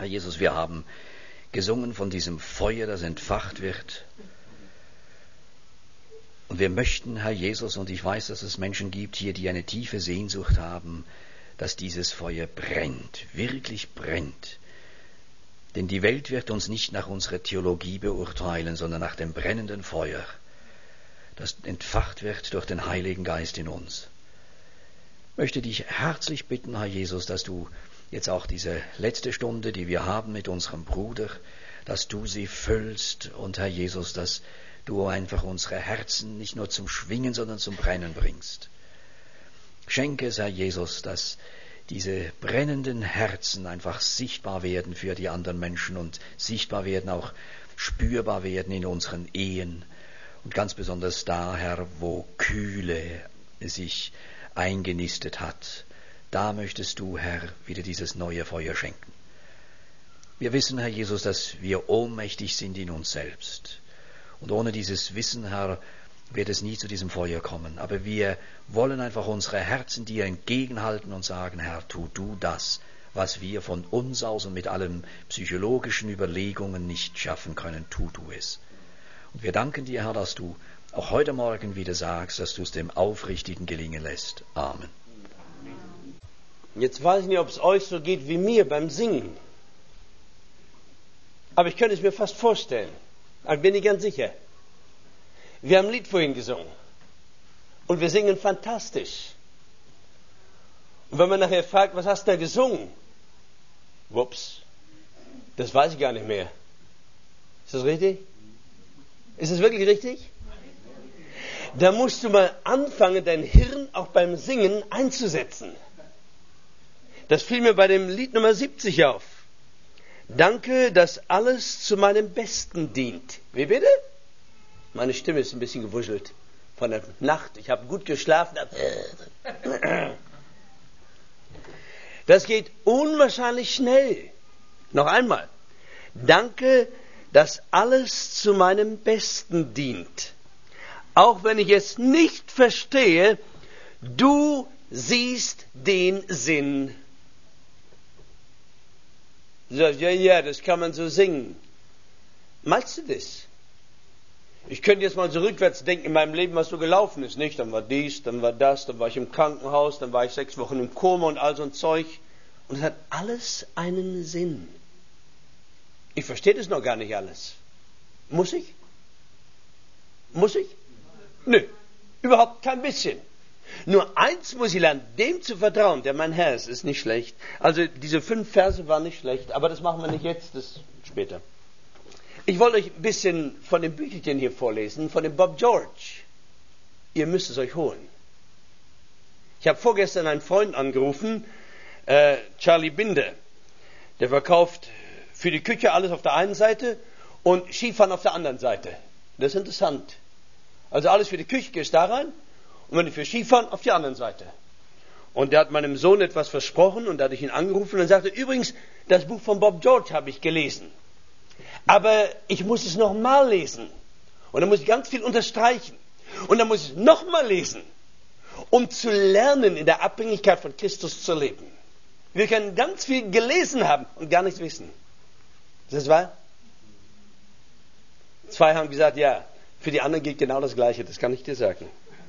Herr Jesus, wir haben gesungen von diesem Feuer, das entfacht wird. Und wir möchten, Herr Jesus, und ich weiß, dass es Menschen gibt hier, die eine tiefe Sehnsucht haben, dass dieses Feuer brennt, wirklich brennt. Denn die Welt wird uns nicht nach unserer Theologie beurteilen, sondern nach dem brennenden Feuer, das entfacht wird durch den Heiligen Geist in uns. Ich möchte dich herzlich bitten, Herr Jesus, dass du jetzt auch diese letzte Stunde, die wir haben mit unserem Bruder, dass du sie füllst und, Herr Jesus, dass du einfach unsere Herzen nicht nur zum Schwingen, sondern zum Brennen bringst. Schenke es, Herr Jesus, dass diese brennenden Herzen einfach sichtbar werden für die anderen Menschen und sichtbar werden, auch spürbar werden in unseren Ehen und ganz besonders da, Herr, wo Kühle sich eingenistet hat. Da möchtest du, Herr, wieder dieses neue Feuer schenken. Wir wissen, Herr Jesus, dass wir ohnmächtig sind in uns selbst. Und ohne dieses Wissen, Herr, wird es nie zu diesem Feuer kommen. Aber wir wollen einfach unsere Herzen dir entgegenhalten und sagen, Herr, tu du das, was wir von uns aus und mit allen psychologischen Überlegungen nicht schaffen können, tu du es. Und wir danken dir, Herr, dass du auch heute Morgen wieder sagst, dass du es dem Aufrichtigen gelingen lässt. Amen. Jetzt weiß ich nicht, ob es euch so geht wie mir beim Singen. Aber ich könnte es mir fast vorstellen. Aber bin ich ganz sicher. Wir haben ein Lied vorhin gesungen. Und wir singen fantastisch. Und wenn man nachher fragt, was hast du da gesungen? Wups. Das weiß ich gar nicht mehr. Ist das richtig? Ist es wirklich richtig? Da musst du mal anfangen, dein Hirn auch beim Singen einzusetzen. Das fiel mir bei dem Lied Nummer 70 auf. Danke, dass alles zu meinem Besten dient. Wie bitte? Meine Stimme ist ein bisschen gewuschelt von der Nacht. Ich habe gut geschlafen. Das geht unwahrscheinlich schnell. Noch einmal. Danke, dass alles zu meinem Besten dient. Auch wenn ich es nicht verstehe, du siehst den Sinn. Du sagst, ja, das kann man so singen. Meinst du das? Ich könnte jetzt mal so rückwärts denken in meinem Leben, was so gelaufen ist, nicht? Dann war dies, dann war das, dann war ich im Krankenhaus, dann war ich 6 Wochen im Koma und all so ein Zeug. Und es hat alles einen Sinn. Ich verstehe das noch gar nicht alles. Muss ich? Muss ich? Nö, überhaupt kein bisschen. Nur eins muss ich lernen, dem zu vertrauen, der mein Herr ist. Ist nicht schlecht. Also diese 5 Verse waren nicht schlecht, aber das machen wir nicht jetzt, das später. Ich wollte euch ein bisschen von dem Büchelchen hier vorlesen, von dem Bob George. Ihr müsst es euch holen. Ich habe vorgestern einen Freund angerufen, Charlie Binder. Der verkauft für die Küche alles auf der einen Seite und Skifahren auf der anderen Seite. Das ist interessant. Also alles für die Küche gehst da rein und wenn du für Skifahren auf die andere Seite. Und der hat meinem Sohn etwas versprochen und da hatte ich ihn angerufen und sagte, übrigens, das Buch von Bob George habe ich gelesen. Aber ich muss es nochmal lesen. Und dann muss ich ganz viel unterstreichen. Und dann muss ich es nochmal lesen, um zu lernen, in der Abhängigkeit von Christus zu leben. Wir können ganz viel gelesen haben und gar nichts wissen. Ist das wahr? 2 haben gesagt, ja, für die anderen gilt genau das Gleiche. Das kann ich dir sagen.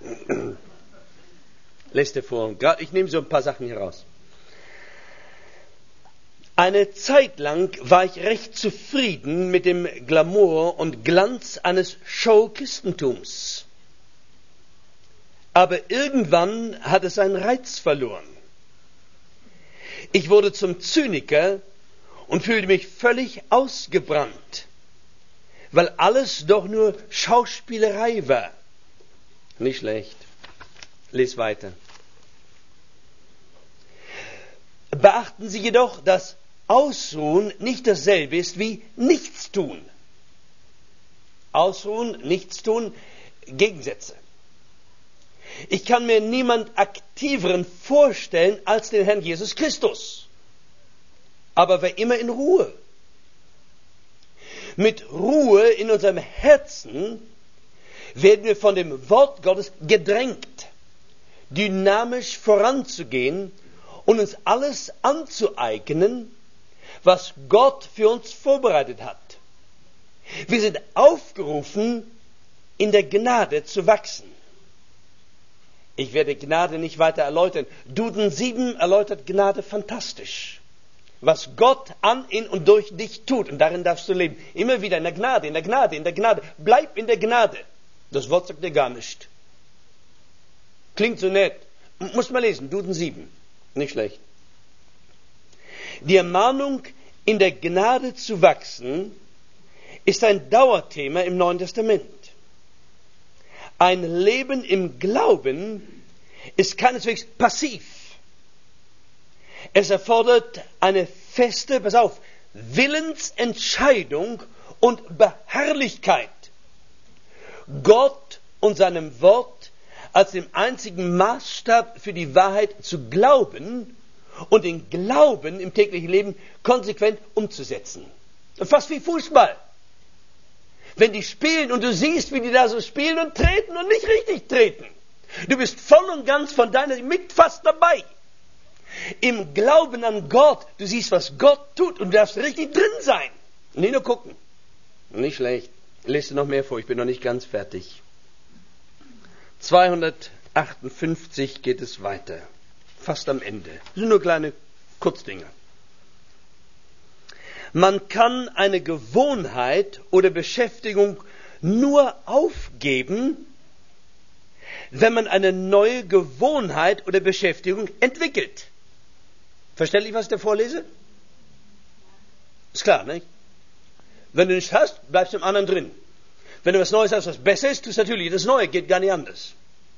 Lest dir vor. Ich nehme so ein paar Sachen hier raus. Eine Zeit lang war ich recht zufrieden mit dem Glamour und Glanz eines Show-Christentums. Aber irgendwann hat es seinen Reiz verloren. Ich wurde zum Zyniker und fühlte mich völlig ausgebrannt, weil alles doch nur Schauspielerei war. Nicht schlecht. Lies weiter. Beachten Sie jedoch, dass Ausruhen nicht dasselbe ist wie Nichtstun. Ausruhen, Nichtstun, Gegensätze. Ich kann mir niemand aktiveren vorstellen als den Herrn Jesus Christus. Aber wer immer in Ruhe. Mit Ruhe in unserem Herzen werden wir von dem Wort Gottes gedrängt, dynamisch voranzugehen und uns alles anzueignen, was Gott für uns vorbereitet hat. Wir sind aufgerufen, in der Gnade zu wachsen. Ich werde Gnade nicht weiter erläutern. Duden 7 erläutert Gnade fantastisch. Was Gott an, in und durch dich tut. Und darin darfst du leben. Immer wieder in der Gnade, in der Gnade, in der Gnade. Bleib in der Gnade. Das Wort sagt dir gar nicht. Klingt so nett. Muss mal lesen. Duden 7. Nicht schlecht. Die Ermahnung, in der Gnade zu wachsen, ist ein Dauerthema im Neuen Testament. Ein Leben im Glauben ist keineswegs passiv. Es erfordert eine feste, pass auf, Willensentscheidung und Beharrlichkeit, Gott und seinem Wort als dem einzigen Maßstab für die Wahrheit zu glauben und den Glauben im täglichen Leben konsequent umzusetzen. Fast wie Fußball. Wenn die spielen und du siehst, wie die da so spielen und treten und nicht richtig treten. Du bist voll und ganz von deiner mit fast dabei. Im Glauben an Gott, du siehst, was Gott tut und du darfst richtig drin sein. Nicht nur gucken. Nicht schlecht. Lest du noch mehr vor, ich bin noch nicht ganz fertig. 258 geht es weiter. Fast am Ende. Das sind nur kleine Kurzdinge. Man kann eine Gewohnheit oder Beschäftigung nur aufgeben, wenn man eine neue Gewohnheit oder Beschäftigung entwickelt. Verständlich, was ich da vorlese? Ist klar, nicht? Wenn du nichts hast, bleibst du im anderen drin. Wenn du was Neues hast, was besser ist, tust du natürlich das Neue, geht gar nicht anders.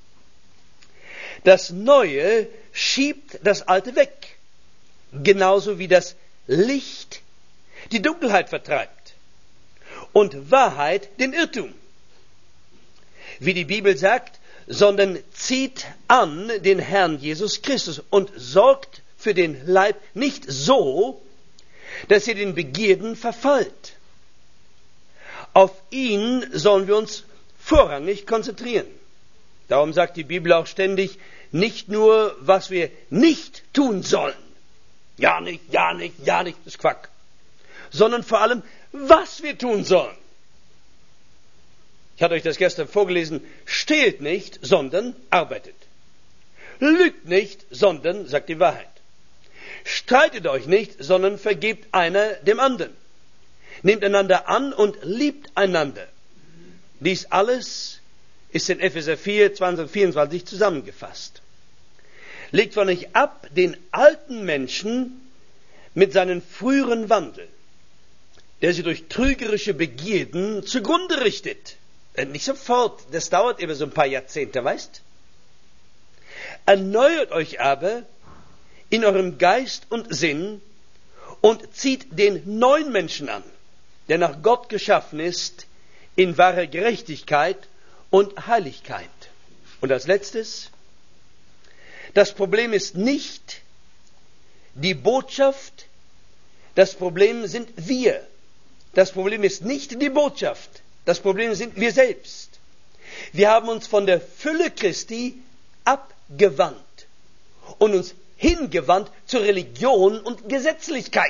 Das Neue schiebt das Alte weg. Genauso wie das Licht die Dunkelheit vertreibt und Wahrheit den Irrtum. Wie die Bibel sagt, sondern zieht an den Herrn Jesus Christus und sorgt für den Leib nicht so, dass ihr den Begierden verfallt. Auf ihn sollen wir uns vorrangig konzentrieren. Darum sagt die Bibel auch ständig, nicht nur, was wir nicht tun sollen. Ja nicht, ja nicht, ja nicht, das ist Quack. Sondern vor allem, was wir tun sollen. Ich hatte euch das gestern vorgelesen, stehlt nicht, sondern arbeitet. Lügt nicht, sondern sagt die Wahrheit. Streitet euch nicht, sondern vergebt einer dem anderen. Nehmt einander an und liebt einander. Dies alles ist in Epheser 4, 20, 24 zusammengefasst. Legt von euch ab den alten Menschen mit seinen früheren Wandel, der sie durch trügerische Begierden zugrunde richtet. Nicht sofort, das dauert eben so ein paar Jahrzehnte, weißt? Erneuert euch aber in eurem Geist und Sinn und zieht den neuen Menschen an, der nach Gott geschaffen ist, in wahrer Gerechtigkeit und Heiligkeit. Und als letztes, das Problem ist nicht die Botschaft, das Problem sind wir. Das Problem ist nicht die Botschaft, das Problem sind wir selbst. Wir haben uns von der Fülle Christi abgewandt und uns hingewandt zur Religion und Gesetzlichkeit.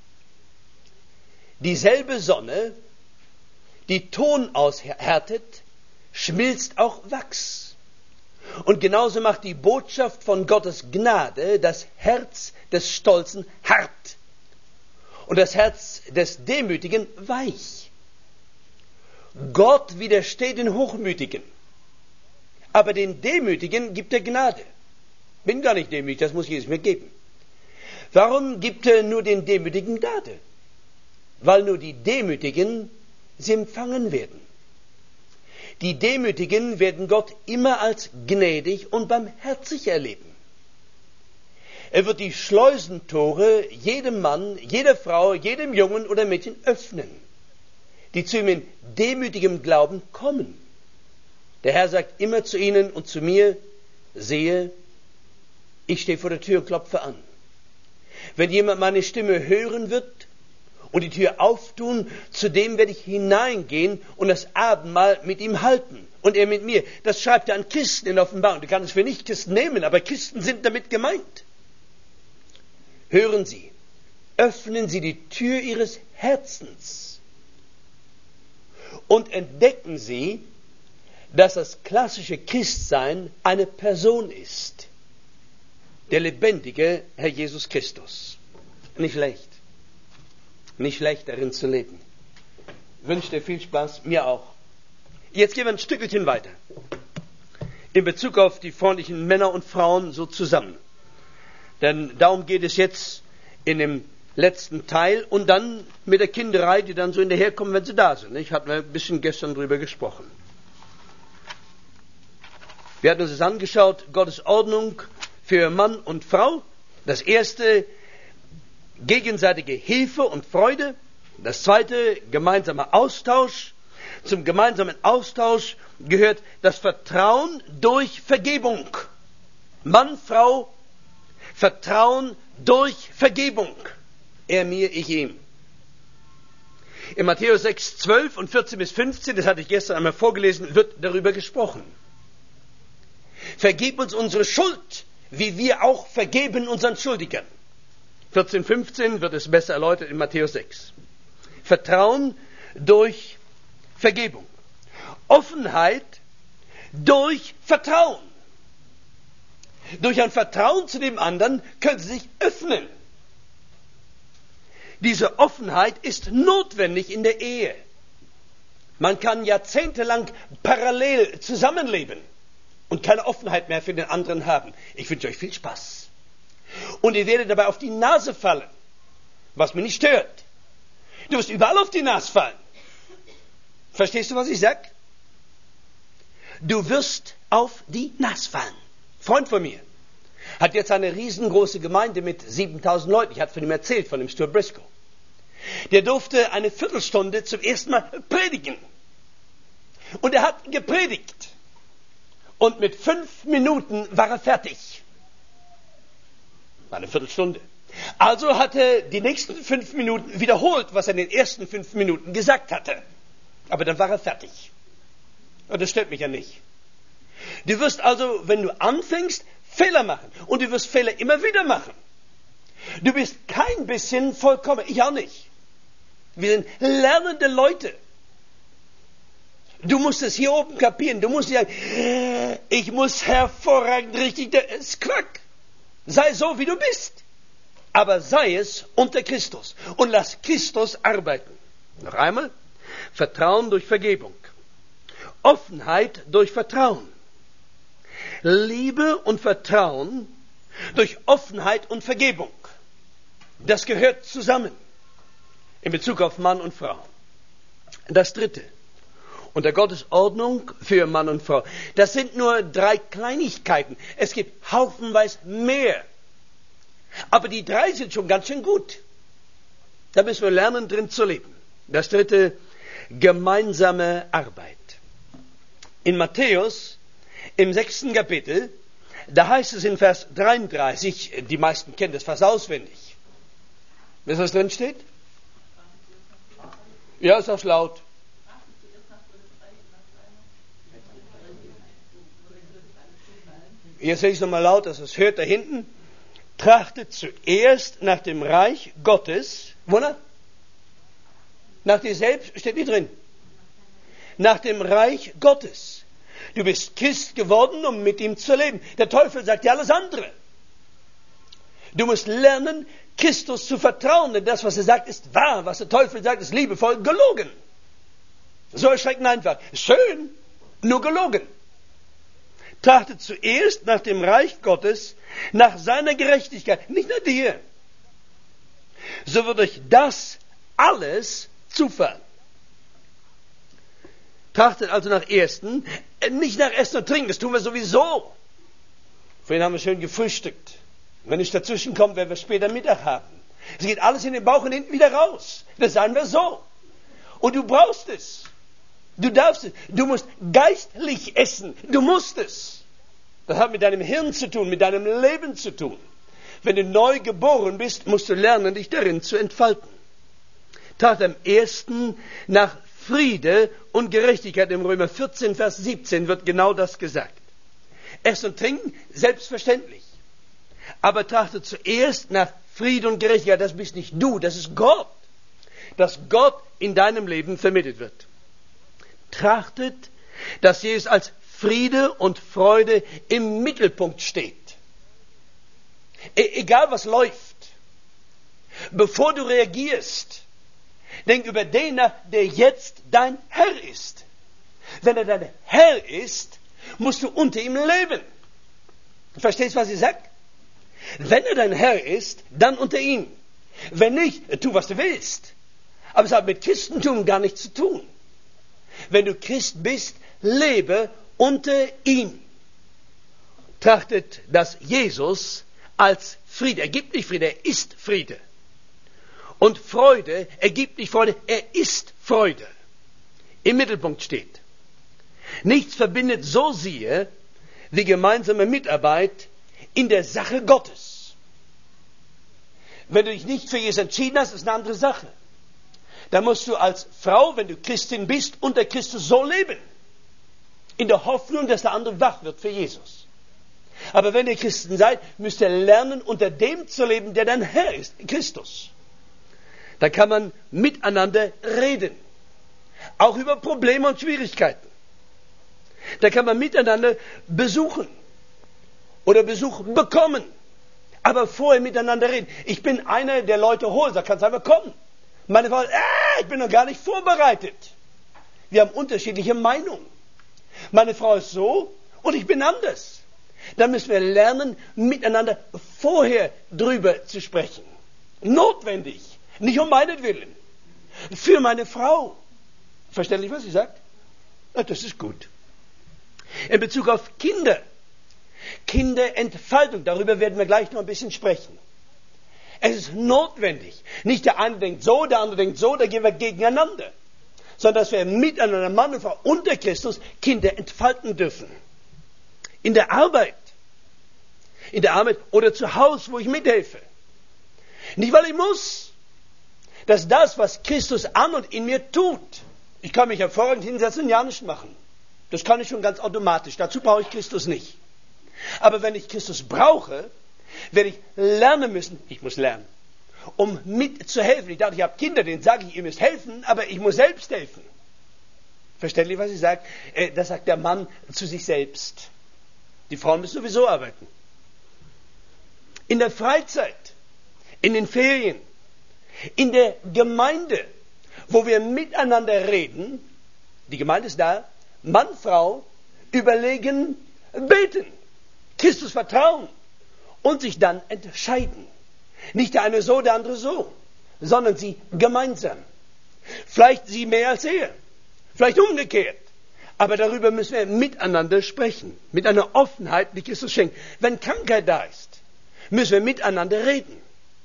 Dieselbe Sonne, die Ton aushärtet, schmilzt auch Wachs. Und genauso macht die Botschaft von Gottes Gnade das Herz des Stolzen hart und das Herz des Demütigen weich. Gott widersteht den Hochmütigen, aber den Demütigen gibt er Gnade. Bin gar nicht demütig, das muss Jesus mir geben. Warum gibt er nur den Demütigen Gnade? Weil nur die Demütigen sie empfangen werden. Die Demütigen werden Gott immer als gnädig und barmherzig erleben. Er wird die Schleusentore jedem Mann, jeder Frau, jedem Jungen oder Mädchen öffnen, die zu ihm in demütigem Glauben kommen. Der Herr sagt immer zu ihnen und zu mir, sehe, ich stehe vor der Tür und klopfe an. Wenn jemand meine Stimme hören wird und die Tür auftun, zu dem werde ich hineingehen und das Abendmahl mit ihm halten. Und er mit mir. Das schreibt er an Christen in der Offenbarung. Du kannst es für Nicht-Christen nehmen, aber Christen sind damit gemeint. Hören Sie, öffnen Sie die Tür Ihres Herzens und entdecken Sie, dass das klassische Christsein eine Person ist. Der lebendige Herr Jesus Christus. Nicht schlecht. Nicht schlecht, darin zu leben. Ich wünsche dir viel Spaß, mir auch. Jetzt gehen wir ein Stückchen weiter. In Bezug auf die freundlichen Männer und Frauen so zusammen. Denn darum geht es jetzt in dem letzten Teil und dann mit der Kinderei, die dann so hinterherkommen, wenn sie da sind. Ich hatte ein bisschen gestern drüber gesprochen. Wir hatten uns das angeschaut, Gottes Ordnung für Mann und Frau. Das erste, gegenseitige Hilfe und Freude. Das zweite, gemeinsamer Austausch. Zum gemeinsamen Austausch gehört das Vertrauen durch Vergebung. Mann, Frau, Vertrauen durch Vergebung. Er mir, ich ihm. In Matthäus 6, 12 und 14 bis 15, das hatte ich gestern einmal vorgelesen, wird darüber gesprochen. Vergib uns unsere Schuld, wie wir auch vergeben unseren Schuldigern. 14, 15 wird es besser erläutert in Matthäus 6. Vertrauen durch Vergebung. Offenheit durch Vertrauen. Durch ein Vertrauen zu dem anderen können Sie sich öffnen. Diese Offenheit ist notwendig in der Ehe. Man kann jahrzehntelang parallel zusammenleben und keine Offenheit mehr für den anderen haben. Ich wünsche euch viel Spaß. Und ihr werdet dabei auf die Nase fallen, was mich nicht stört. Du wirst überall auf die Nase fallen. Verstehst du, was ich sage? Du wirst auf die Nase fallen. Freund von mir hat jetzt eine riesengroße Gemeinde mit 7000 Leuten. Ich hatte von ihm erzählt, von dem Stuart Briscoe. Der durfte eine Viertelstunde zum ersten Mal predigen. Und er hat gepredigt. Und mit 5 Minuten war er fertig. War eine Viertelstunde. Also hat er die nächsten 5 Minuten wiederholt, was er in den ersten 5 Minuten gesagt hatte. Aber dann war er fertig. Und das stört mich ja nicht. Du wirst also, wenn du anfängst, Fehler machen. Und du wirst Fehler immer wieder machen. Du bist kein bisschen vollkommen. Ich auch nicht. Wir sind lernende Leute. Du musst es hier oben kapieren. Du musst sagen, ich muss hervorragend richtig, das ist Quack. Sei so, wie du bist. Aber sei es unter Christus. Und lass Christus arbeiten. Noch einmal. Vertrauen durch Vergebung. Offenheit durch Vertrauen. Liebe und Vertrauen durch Offenheit und Vergebung. Das gehört zusammen. In Bezug auf Mann und Frau. Das dritte. Unter Gottes Ordnung für Mann und Frau. Das sind nur 3 Kleinigkeiten. Es gibt haufenweise mehr. Aber die 3 sind schon ganz schön gut. Da müssen wir lernen, drin zu leben. Das dritte, gemeinsame Arbeit. In Matthäus, im 6. Kapitel, da heißt es in Vers 33, die meisten kennen das fast auswendig. Wisst ihr, was drin steht? Ja, ist auch laut. Jetzt sehe ich es nochmal laut, dass es hört da hinten. Trachtet zuerst nach dem Reich Gottes. Wonach? Nach dir selbst steht nicht drin. Nach dem Reich Gottes. Du bist Christ geworden, um mit ihm zu leben. Der Teufel sagt dir alles andere. Du musst lernen, Christus zu vertrauen, denn das, was er sagt, ist wahr. Was der Teufel sagt, ist liebevoll gelogen. So erschreckend einfach. Schön, nur gelogen. Trachtet zuerst nach dem Reich Gottes, nach seiner Gerechtigkeit, nicht nach dir. So wird euch das alles zufallen. Trachtet also nach Ersten, nicht nach Essen und Trinken, das tun wir sowieso. Vorhin haben wir schön gefrühstückt. Wenn ich dazwischen komme, werden wir später Mittag haben. Es geht alles in den Bauch und hinten wieder raus. Das sagen wir so. Und du brauchst es. Du darfst es. Du musst geistlich essen. Du musst es. Das hat mit deinem Hirn zu tun, mit deinem Leben zu tun. Wenn du neu geboren bist, musst du lernen, dich darin zu entfalten. Trachtet am ersten nach Friede und Gerechtigkeit. Im Römer 14, Vers 17 wird genau das gesagt. Essen und Trinken, selbstverständlich. Aber trachte zuerst nach Friede und Gerechtigkeit. Das bist nicht du, das ist Gott. Dass Gott in deinem Leben vermittelt wird. Trachtet, dass Jesus als Friede und Freude im Mittelpunkt steht. Egal was läuft. Bevor du reagierst, denk über den nach, der jetzt dein Herr ist. Wenn er dein Herr ist, musst du unter ihm leben. Verstehst du, was ich sage? Wenn er dein Herr ist, dann unter ihm. Wenn nicht, tu, was du willst. Aber es hat mit Christentum gar nichts zu tun. Wenn du Christ bist, lebe unter ihm. Trachtet, dass Jesus als Friede, er gibt nicht Friede, er ist Friede. Und Freude, er gibt nicht Freude, er ist Freude. Im Mittelpunkt steht. Nichts verbindet so sehr wie gemeinsame Mitarbeit in der Sache Gottes. Wenn du dich nicht für Jesus entschieden hast, ist eine andere Sache. Da musst du als Frau, wenn du Christin bist, unter Christus so leben. In der Hoffnung, dass der andere wach wird für Jesus. Aber wenn ihr Christen seid, müsst ihr lernen, unter dem zu leben, der dein Herr ist, Christus. Da kann man miteinander reden. Auch über Probleme und Schwierigkeiten. Da kann man miteinander besuchen. Oder Besuch bekommen. Aber vorher miteinander reden. Ich bin einer, der Leute holt. Da kannst du einfach kommen. Meine Frau, ich bin noch gar nicht vorbereitet. Wir haben unterschiedliche Meinungen. Meine Frau ist so und ich bin anders. Da müssen wir lernen, miteinander vorher drüber zu sprechen. Notwendig. Nicht um meinetwillen. Für meine Frau. Verständlich, was sie sagt? Ja, das ist gut. In Bezug auf Kinder. Kinderentfaltung. Darüber werden wir gleich noch ein bisschen sprechen. Es ist notwendig. Nicht der eine denkt so, der andere denkt so, da gehen wir gegeneinander. Sondern dass wir miteinander, Mann und Frau unter Christus, Kinder entfalten dürfen. In der Arbeit. In der Arbeit oder zu Hause, wo ich mithelfe. Nicht, weil ich muss. Dass das, was Christus an und in mir tut. Ich kann mich hervorragend hinsetzen und ja nichts machen. Das kann ich schon ganz automatisch. Dazu brauche ich Christus nicht. Aber wenn ich Christus brauche, werde ich lernen müssen, ich muss lernen, um mitzuhelfen. Ich dachte, ich habe Kinder, denen sage ich, ihr müsst helfen, aber ich muss selbst helfen. Verständlich, was ich sage? Das sagt der Mann zu sich selbst. Die Frauen müssen sowieso arbeiten. In der Freizeit, in den Ferien, in der Gemeinde, wo wir miteinander reden, die Gemeinde ist da, Mann, Frau, überlegen, beten, Christus vertrauen und sich dann entscheiden. Nicht der eine so, der andere so, sondern sie gemeinsam. Vielleicht sie mehr als er, vielleicht umgekehrt. Aber darüber müssen wir miteinander sprechen, mit einer Offenheit, die Christus schenkt. Wenn Krankheit da ist, müssen wir miteinander reden.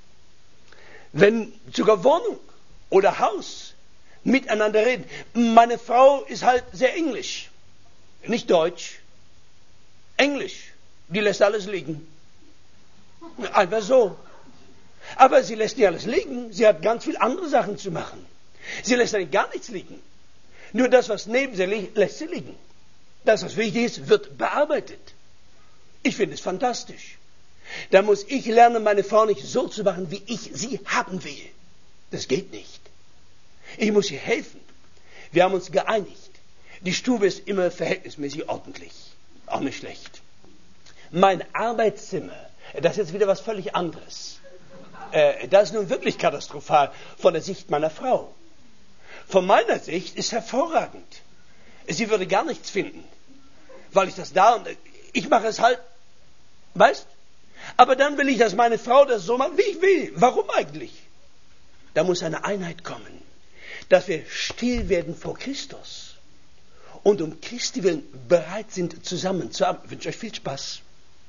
Wenn sogar Wohnung oder Haus, miteinander reden. Meine Frau ist halt sehr englisch, nicht deutsch, englisch. Die lässt alles liegen. Einfach so. Aber sie lässt nicht alles liegen. Sie hat ganz viele andere Sachen zu machen. Sie lässt eigentlich gar nichts liegen. Nur das, was neben sie liegt, lässt sie liegen. Das, was wichtig ist, wird bearbeitet. Ich finde es fantastisch. Da muss ich lernen, meine Frau nicht so zu machen, wie ich sie haben will. Das geht nicht. Ich muss ihr helfen. Wir haben uns geeinigt. Die Stube ist immer verhältnismäßig ordentlich. Auch nicht schlecht. Mein Arbeitszimmer, das ist jetzt wieder was völlig anderes. Das ist nun wirklich katastrophal von der Sicht meiner Frau. Von meiner Sicht ist hervorragend. Sie würde gar nichts finden, weil ich das da und ich mache es halt, weißt? Aber dann will ich, dass meine Frau das so macht, wie ich will. Warum eigentlich? Da muss eine Einheit kommen, dass wir still werden vor Christus und um Christi willen bereit sind, zusammen zu arbeiten. Ich wünsche euch viel Spaß.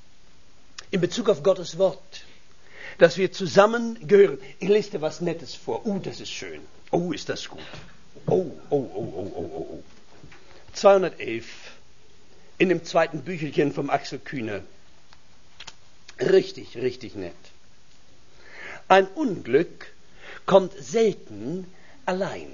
In Bezug auf Gottes Wort, dass wir zusammen gehören. Ich lese dir was Nettes vor. Das ist schön. Ist das gut. 211 in dem zweiten Büchelchen vom Axel Kühne. Richtig, richtig nett. Ein Unglück kommt selten allein.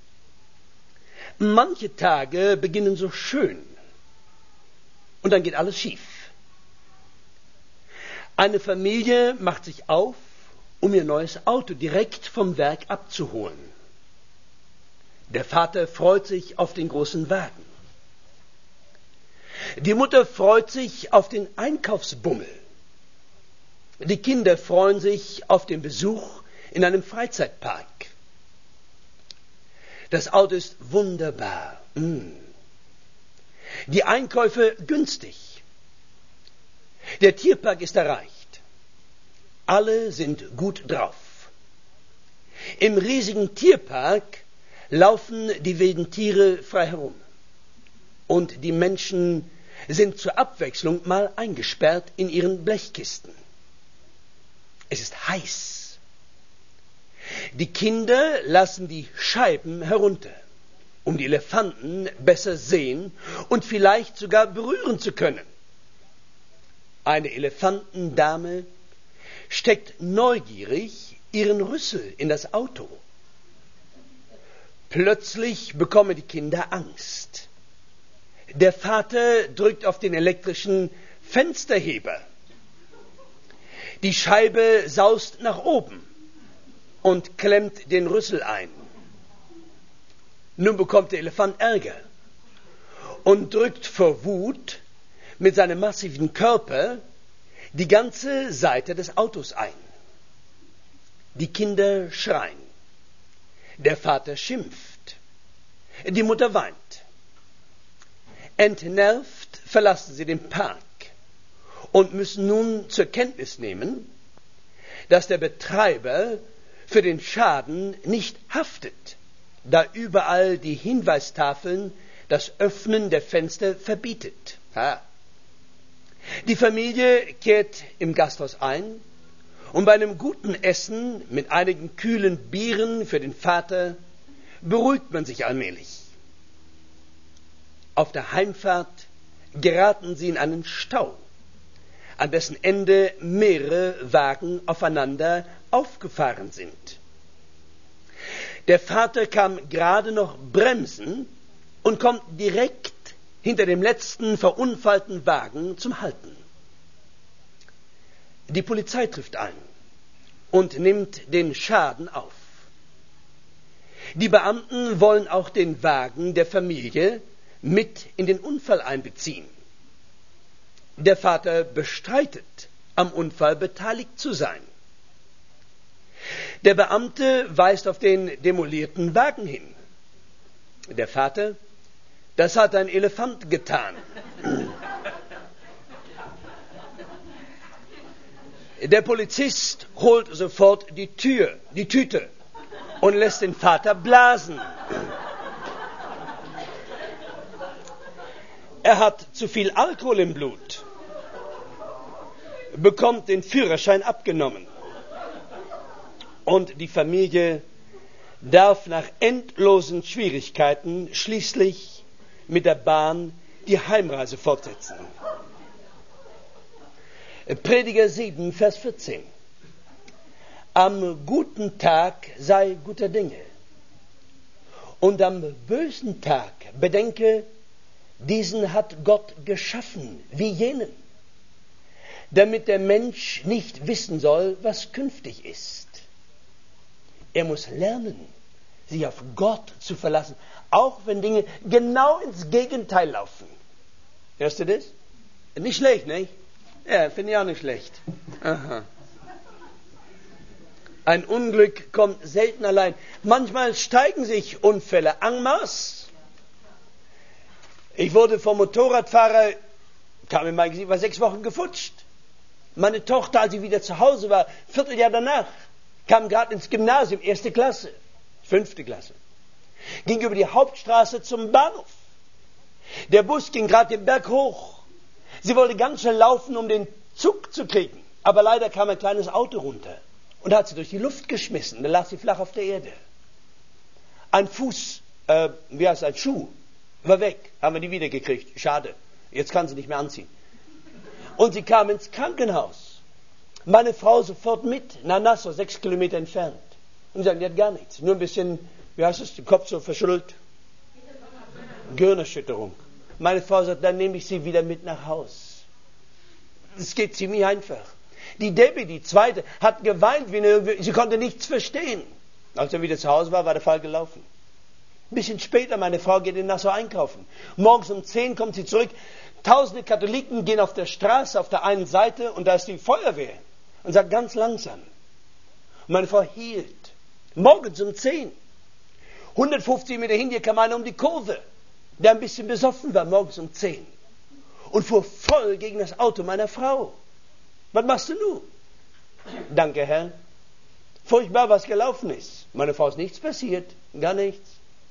Manche Tage beginnen so schön und dann geht alles schief. Eine Familie macht sich auf, um ihr neues Auto direkt vom Werk abzuholen. Der Vater freut sich auf den großen Wagen. Die Mutter freut sich auf den Einkaufsbummel. Die Kinder freuen sich auf den Besuch in einem Freizeitpark. Das Auto ist wunderbar. Die Einkäufe günstig. Der Tierpark ist erreicht. Alle sind gut drauf. Im riesigen Tierpark laufen die wilden Tiere frei herum. Und die Menschen sind zur Abwechslung mal eingesperrt in ihren Blechkisten. Es ist heiß. Die Kinder lassen die Scheiben herunter, um die Elefanten besser sehen und vielleicht sogar berühren zu können. Eine Elefantendame steckt neugierig ihren Rüssel in das Auto. Plötzlich bekommen die Kinder Angst. Der Vater drückt auf den elektrischen Fensterheber. Die Scheibe saust nach oben und klemmt den Rüssel ein. Nun bekommt der Elefant Ärger und drückt vor Wut mit seinem massiven Körper die ganze Seite des Autos ein. Die Kinder schreien. Der Vater schimpft. Die Mutter weint. Entnervt verlassen sie den Park und müssen nun zur Kenntnis nehmen, dass der Betreiber für den Schaden nicht haftet, da überall die Hinweistafeln das Öffnen der Fenster verbietet. Die Familie kehrt im Gasthaus ein und bei einem guten Essen mit einigen kühlen Bieren für den Vater beruhigt man sich allmählich. Auf der Heimfahrt geraten sie in einen Stau, an dessen Ende mehrere Wagen aufeinander aufgefahren sind. Der Vater kann gerade noch bremsen und kommt direkt hinter dem letzten verunfallten Wagen zum Halten. Die Polizei trifft ein und nimmt den Schaden auf. Die Beamten wollen auch den Wagen der Familie mit in den Unfall einbeziehen. Der Vater bestreitet, am Unfall beteiligt zu sein. Der Beamte weist auf den demolierten Wagen hin. Der Vater: Das hat ein Elefant getan. Der Polizist holt sofort die Tüte und lässt den Vater blasen. Er hat zu viel Alkohol im Blut, bekommt den Führerschein abgenommen und die Familie darf nach endlosen Schwierigkeiten schließlich mit der Bahn die Heimreise fortsetzen. Prediger 7, Vers 14. Am guten Tag sei guter Dinge und am bösen Tag bedenke, diesen hat Gott geschaffen, wie jenen, damit der Mensch nicht wissen soll, was künftig ist. Er muss lernen, sich auf Gott zu verlassen, auch wenn Dinge genau ins Gegenteil laufen. Hörst du das? Nicht schlecht, ne? Ja, finde ich auch nicht schlecht. Aha. Ein Unglück kommt selten allein. Manchmal steigen sich Unfälle en masse. Ich wurde vom Motorradfahrer, kam in mein Gesicht, war 6 Wochen gefutscht. Meine Tochter, als sie wieder zu Hause war, Vierteljahr danach, kam gerade ins Gymnasium, 1. Klasse, 5. Klasse. Ging über die Hauptstraße zum Bahnhof. Der Bus ging gerade den Berg hoch. Sie wollte ganz schnell laufen, um den Zug zu kriegen. Aber leider kam ein kleines Auto runter und hat sie durch die Luft geschmissen. Dann lag sie flach auf der Erde. Ein Fuß, ein Schuh, war weg. Haben wir die wiedergekriegt. Schade. Jetzt kann sie nicht mehr anziehen. Und sie kam ins Krankenhaus. Meine Frau sofort mit, nach Nassau, 6 Kilometer entfernt. Und sie sagen, die hat gar nichts. Nur ein bisschen, den Kopf so verschüttelt. Gehirnerschütterung. Meine Frau sagt, dann nehme ich sie wieder mit nach Haus. Es geht ziemlich einfach. Die Debbie, die zweite, hat geweint, sie konnte nichts verstehen. Als er wieder zu Hause war, war der Fall gelaufen. Ein bisschen später, meine Frau geht in Nassau einkaufen. Morgens um 10 kommt sie zurück. Tausende Katholiken gehen auf der Straße auf der einen Seite und da ist die Feuerwehr. Und sagt ganz langsam. Und meine Frau hielt. Morgens um 10. 150 Meter hinter kam einer um die Kurve, der ein bisschen besoffen war, morgens um 10. Und fuhr voll gegen das Auto meiner Frau. Was machst du nun? Danke, Herr. Furchtbar, was gelaufen ist. Meine Frau ist nichts passiert. Gar nichts.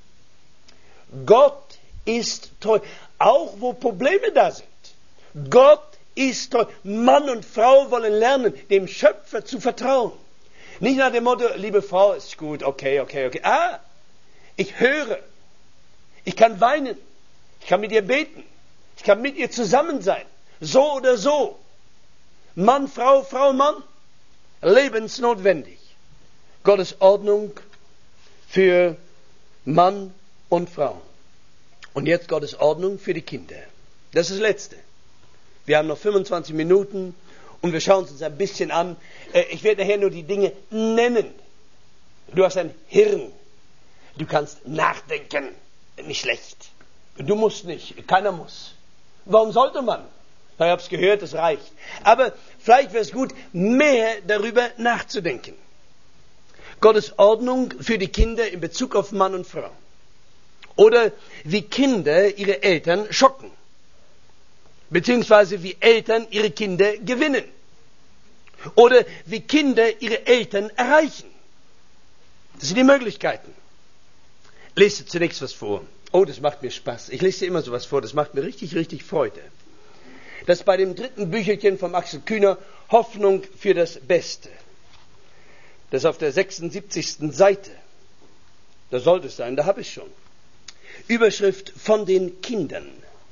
Gott ist treu. Auch wo Probleme da sind. Gott ist treu. Mann und Frau wollen lernen, dem Schöpfer zu vertrauen. Nicht nach dem Motto, liebe Frau, ist gut, okay. Ich höre. Ich kann weinen. Ich kann mit ihr beten. Ich kann mit ihr zusammen sein. So oder so. Mann, Frau, Frau, Mann. Lebensnotwendig. Gottes Ordnung für Mann und Frau. Und jetzt Gottes Ordnung für die Kinder. Das ist das Letzte. Wir haben noch 25 Minuten und wir schauen es uns ein bisschen an. Ich werde nachher nur die Dinge nennen. Du hast ein Hirn. Du kannst nachdenken. Nicht schlecht. Du musst nicht. Keiner muss. Warum sollte man? Ich habe es gehört, das reicht. Aber vielleicht wäre es gut, mehr darüber nachzudenken. Gottes Ordnung für die Kinder in Bezug auf Mann und Frau. Oder wie Kinder ihre Eltern schocken. Beziehungsweise wie Eltern ihre Kinder gewinnen. Oder wie Kinder ihre Eltern erreichen. Das sind die Möglichkeiten. Lese zunächst was vor. Oh, das macht mir Spaß. Ich lese dir immer sowas vor. Das macht mir richtig, richtig Freude. Das ist bei dem 3. Büchelchen von Axel Kühner, Hoffnung für das Beste. Das ist auf der 76. Seite. Da sollte es sein, da habe ich es schon. Überschrift von den Kindern.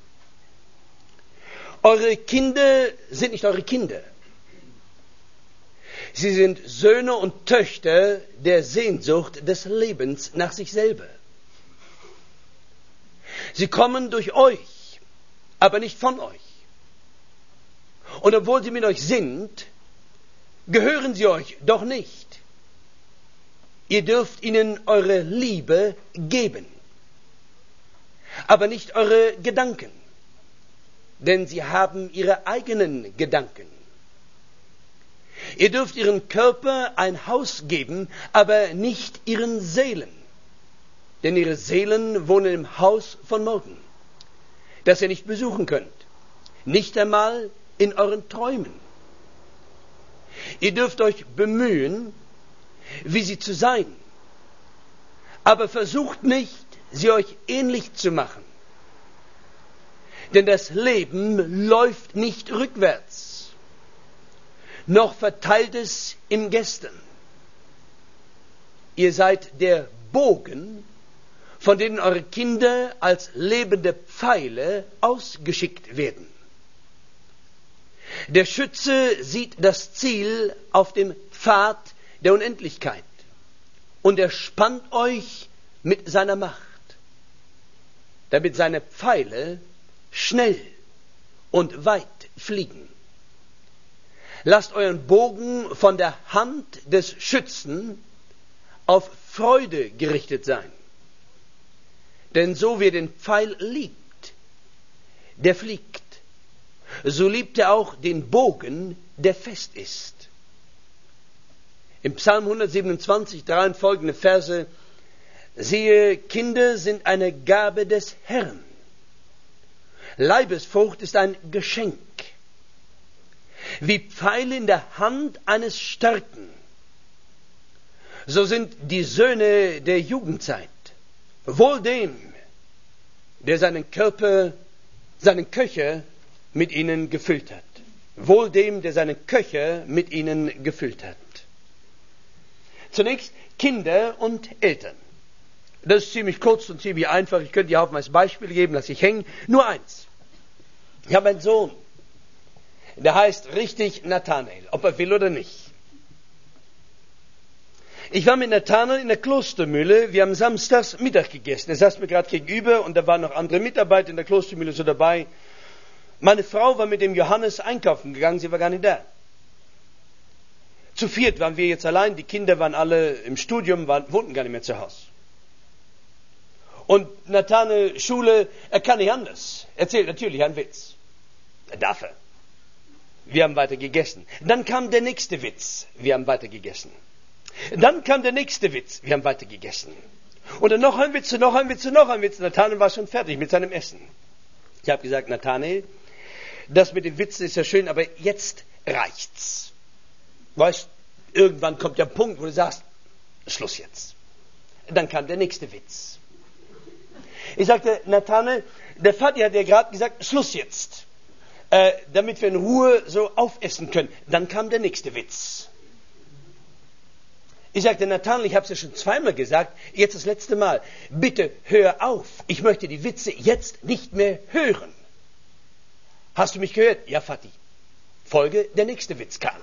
Eure Kinder sind nicht eure Kinder. Sie sind Söhne und Töchter der Sehnsucht des Lebens nach sich selber. Sie kommen durch euch, aber nicht von euch. Und obwohl sie mit euch sind, gehören sie euch doch nicht. Ihr dürft ihnen eure Liebe geben, aber nicht eure Gedanken, denn sie haben ihre eigenen Gedanken. Ihr dürft ihren Körper ein Haus geben, aber nicht ihren Seelen, denn ihre Seelen wohnen im Haus von morgen, das ihr nicht besuchen könnt, nicht einmal in euren Träumen. Ihr dürft euch bemühen, wie sie zu sein, aber versucht nicht, sie euch ähnlich zu machen. Denn das Leben läuft nicht rückwärts, noch verteilt es im Gestern. Ihr seid der Bogen, von denen eure Kinder als lebende Pfeile ausgeschickt werden. Der Schütze sieht das Ziel auf dem Pfad der Unendlichkeit und er spannt euch mit seiner Macht, damit seine Pfeile schnell und weit fliegen. Lasst euren Bogen von der Hand des Schützen auf Freude gerichtet sein. Denn so wie er den Pfeil liebt, der fliegt, so liebt er auch den Bogen, der fest ist. Im Psalm 127, 3 und folgende Verse: Siehe, Kinder sind eine Gabe des Herrn. Leibesfrucht ist ein Geschenk. Wie Pfeile in der Hand eines Starken, so sind die Söhne der Jugendzeit. Wohl dem, der seinen Köcher mit ihnen gefüllt hat. Wohl dem, der seinen Köcher mit ihnen gefüllt hat. Zunächst Kinder und Eltern. Das ist ziemlich kurz und ziemlich einfach. Ich könnte dir auch mal als Beispiel geben, lasse ich hängen. Nur eins. Ich habe einen Sohn, der heißt richtig Nathanael, ob er will oder nicht. Ich war mit Nathanael in der Klostermühle. Wir haben samstags Mittag gegessen. Er saß mir gerade gegenüber und da waren noch andere Mitarbeiter in der Klostermühle so dabei. Meine Frau war mit dem Johannes einkaufen gegangen, sie war gar nicht da. Zu viert waren wir jetzt allein, die Kinder waren alle im Studium, wohnten gar nicht mehr zu Hause. Und Nathanael Schule, er kann nicht anders. Erzählt natürlich einen Witz. Darf er. Wir haben weiter gegessen. Dann kam der nächste Witz. Wir haben weiter gegessen. Dann kam der nächste Witz. Wir haben weiter gegessen. Und dann noch ein Witz, noch ein Witz, noch ein Witz. Nathanael war schon fertig mit seinem Essen. Ich habe gesagt, Nathanael, das mit den Witzen ist ja schön, aber jetzt reicht's. Weißt, irgendwann kommt der Punkt, wo du sagst, Schluss jetzt. Dann kam der nächste Witz. Ich sagte, Nathanael, der Vati hat ja gerade gesagt, Schluss jetzt. Damit wir in Ruhe so aufessen können. Dann kam der nächste Witz. Ich sagte, Nathanael, ich habe es ja schon zweimal gesagt, jetzt das letzte Mal. Bitte hör auf. Ich möchte die Witze jetzt nicht mehr hören. Hast du mich gehört? Ja, Vati. Folge, der nächste Witz kam.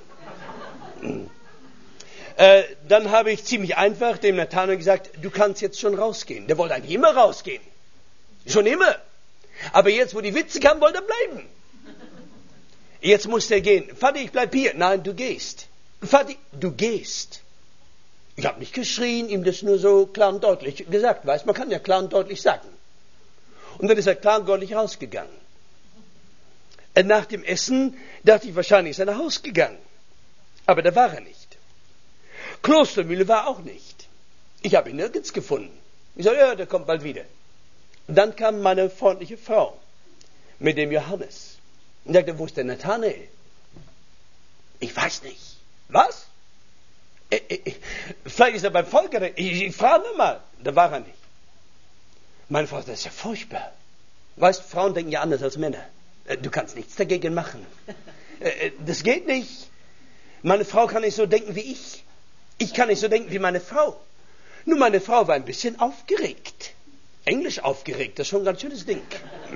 Dann habe ich ziemlich einfach dem Nathanael gesagt, du kannst jetzt schon rausgehen. Der wollte eigentlich immer rausgehen. Schon immer. Aber jetzt, wo die Witze kamen, wollte er bleiben. Jetzt muss er gehen. Vati, ich bleib hier. Nein, du gehst. Vati, du gehst. Ich habe nicht geschrien, ihm das nur so klar und deutlich gesagt. Weißt, man kann ja klar und deutlich sagen. Und dann ist er klar und deutlich rausgegangen. Nach dem Essen dachte ich, wahrscheinlich ist er nach Hause gegangen. Aber da war er nicht. Klostermühle war auch nicht. Ich habe ihn nirgends gefunden. Ich sage, ja, der kommt bald wieder. Und dann kam meine freundliche Frau mit dem Johannes. Und sagte, wo ist der Nathanael? Ich weiß nicht. Was? Vielleicht ist er beim Volk. Ich frage mal. Da war er nicht. Meine Frau, das ist ja furchtbar. Weißt, Frauen denken ja anders als Männer. Du kannst nichts dagegen machen. Das geht nicht. Meine Frau kann nicht so denken wie ich. Ich kann nicht so denken wie meine Frau. Nur meine Frau war ein bisschen aufgeregt. Englisch aufgeregt, das ist schon ein ganz schönes Ding.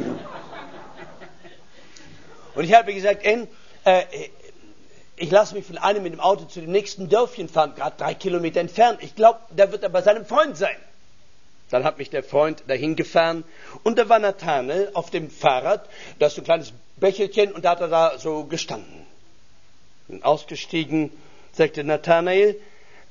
Und ich habe gesagt, ich lasse mich von einem mit dem Auto zu dem nächsten Dörfchen fahren, gerade 3 Kilometer entfernt. Ich glaube, da wird er bei seinem Freund sein. Dann hat mich der Freund dahin gefahren und da war Nathanael auf dem Fahrrad, da ist so ein kleines Becherchen und da hat er da so gestanden. Und ausgestiegen, sagte Nathanael,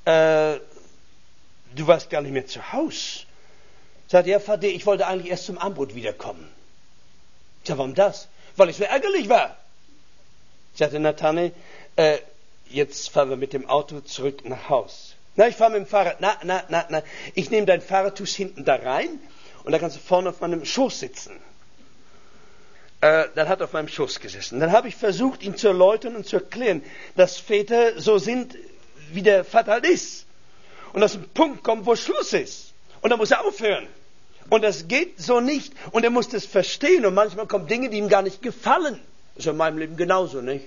du warst gar nicht mehr zu Hause. Sagte, ja, Vater, ich wollte eigentlich erst zum Abendbrot wiederkommen. Ich sag, warum das? Weil ich so ärgerlich war. Sagte Nathanael, jetzt fahren wir mit dem Auto zurück nach Haus. Na, ich fahre mit dem Fahrrad. Na. Ich nehme dein Fahrrad, tue es hinten da rein und da kannst du vorne auf meinem Schoß sitzen. Dann hat er auf meinem Schoß gesessen. Dann habe ich versucht, ihm zu erläutern und zu erklären, dass Väter so sind, wie der Vater halt ist. Und dass ein Punkt kommt, wo Schluss ist. Und dann muss er aufhören. Und das geht so nicht. Und er muss das verstehen. Und manchmal kommen Dinge, die ihm gar nicht gefallen. Das ist in meinem Leben genauso, nicht?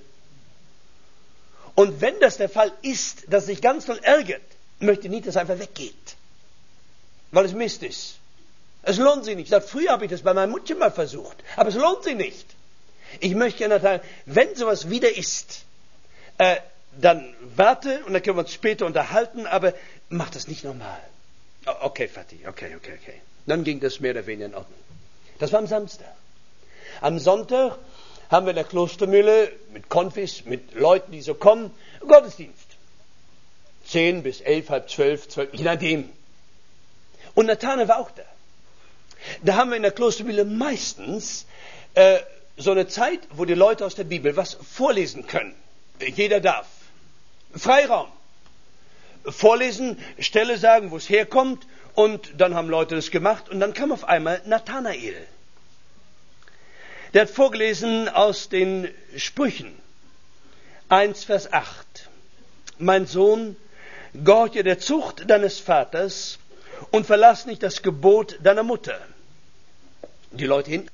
Und wenn das der Fall ist, dass sich ganz doll ärgert, möchte ich nicht, dass er einfach weggeht. Weil es Mist ist. Es lohnt sich nicht. Ich sage, früher habe ich das bei meiner Mutter mal versucht. Aber es lohnt sich nicht. Ich möchte gerne teilen, wenn sowas wieder ist, dann warte und dann können wir uns später unterhalten, aber mach das nicht nochmal. Okay, Vati, okay. Dann ging das mehr oder weniger in Ordnung. Das war am Samstag. Am Sonntag haben wir in der Klostermühle mit Konfis, mit Leuten, die so kommen, Gottesdienst. 10 bis 11, halb 12, je nachdem. Und Nathanael war auch da. Da haben wir in der Klostermühle meistens so eine Zeit, wo die Leute aus der Bibel was vorlesen können. Jeder darf. Freiraum. Vorlesen, Stelle sagen, wo es herkommt, und dann haben Leute das gemacht und dann kam auf einmal Nathanael. Der hat vorgelesen aus den Sprüchen 1, Vers 8. Mein Sohn, gehorche der Zucht deines Vaters und verlass nicht das Gebot deiner Mutter. Die Leute hinten.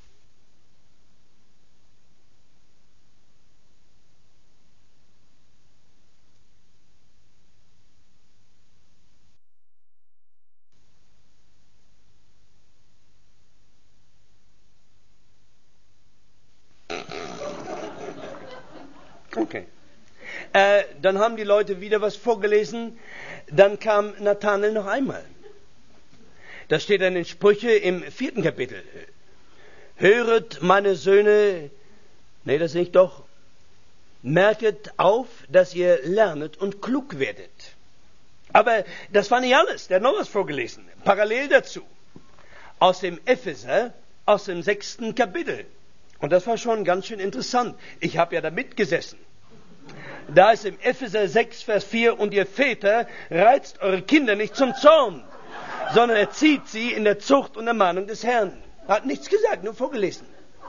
Okay. Dann haben die Leute wieder was vorgelesen. Dann kam Nathanael noch einmal. Das steht dann in Sprüche im 4. Kapitel. Höret, meine Söhne, nee, das nicht doch. merket auf, dass ihr lernet und klug werdet. Aber das war nicht alles. Der hat noch was vorgelesen. Parallel dazu. Aus dem Epheser, aus dem 6. Kapitel. Und das war schon ganz schön interessant. Ich habe ja da mitgesessen. Da ist im Epheser 6, Vers 4, und ihr Väter, reizt eure Kinder nicht zum Zorn, sondern erzieht sie in der Zucht und Ermahnung des Herrn. Er hat nichts gesagt, nur vorgelesen.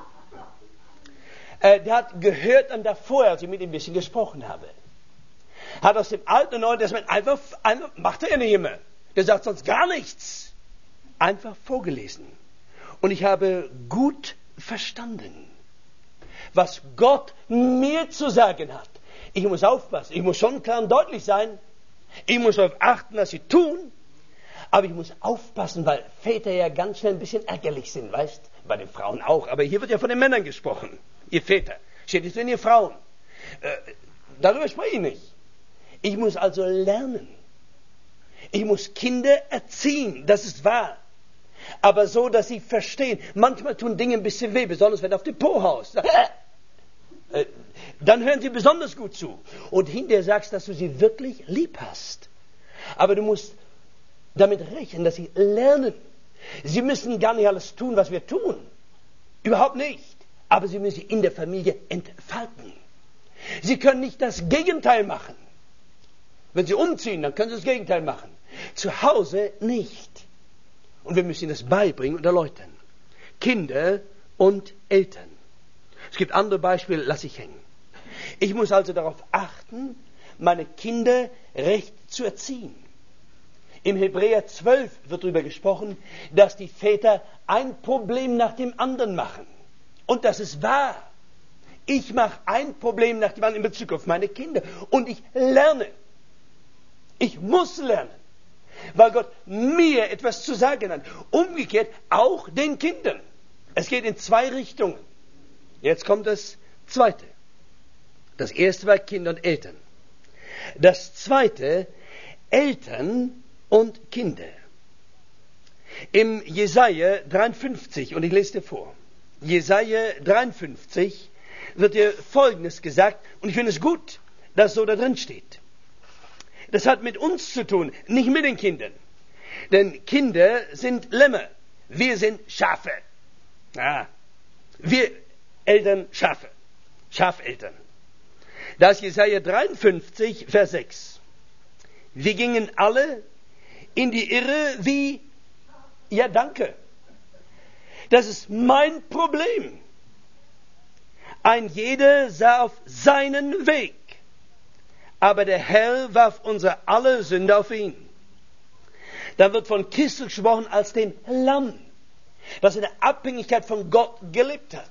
Der hat gehört dann davor, als ich mit ihm ein bisschen gesprochen habe. Hat aus dem Alten und Neuen Testament einfach macht er nicht immer. Der sagt sonst gar nichts. Einfach vorgelesen. Und ich habe gut verstanden, was Gott mir zu sagen hat. Ich muss aufpassen. Ich muss schon klar und deutlich sein. Ich muss darauf achten, was sie tun. Aber ich muss aufpassen, weil Väter ja ganz schnell ein bisschen ärgerlich sind, weißt? Bei den Frauen auch. Aber hier wird ja von den Männern gesprochen. Ihr Väter. Steht nicht drin, ihr Frauen. Darüber spreche ich nicht. Ich muss also lernen. Ich muss Kinder erziehen. Das ist wahr. Aber so, dass sie verstehen. Manchmal tun Dinge ein bisschen weh, besonders wenn du auf den Po haust. Dann hören sie besonders gut zu. Und hinterher sagst, dass du sie wirklich lieb hast. Aber du musst damit rechnen, dass sie lernen. Sie müssen gar nicht alles tun, was wir tun. Überhaupt nicht. Aber sie müssen sich in der Familie entfalten. Sie können nicht das Gegenteil machen. Wenn sie umziehen, dann können sie das Gegenteil machen. Zu Hause nicht. Und wir müssen ihnen das beibringen und erläutern. Kinder und Eltern. Es gibt andere Beispiele, lasse ich hängen. Ich muss also darauf achten, meine Kinder recht zu erziehen. Im Hebräer 12 wird darüber gesprochen, dass die Väter ein Problem nach dem anderen machen. Und das ist wahr. Ich mache ein Problem nach dem anderen in Bezug auf meine Kinder. Und ich lerne. Ich muss lernen. Weil Gott mir etwas zu sagen hat. Umgekehrt auch den Kindern. Es geht in zwei Richtungen. Jetzt kommt das Zweite. Das erste war Kinder und Eltern. Das Zweite, Eltern und Kinder. Im Jesaja 53, und ich lese dir vor. Jesaja 53 wird dir Folgendes gesagt, und ich finde es gut, dass so da drin steht. Das hat mit uns zu tun, nicht mit den Kindern. Denn Kinder sind Lämmer. Wir sind Schafe. Wir Eltern Schafe. Schafeltern. Da ist Jesaja 53, Vers 6. Wir gingen alle in die Irre wie... Ja, danke. Das ist mein Problem. Ein jeder sah auf seinen Weg. Aber der Herr warf unsere aller Sünde auf ihn. Da wird von Christus gesprochen als dem Lamm, das in der Abhängigkeit von Gott gelebt hat.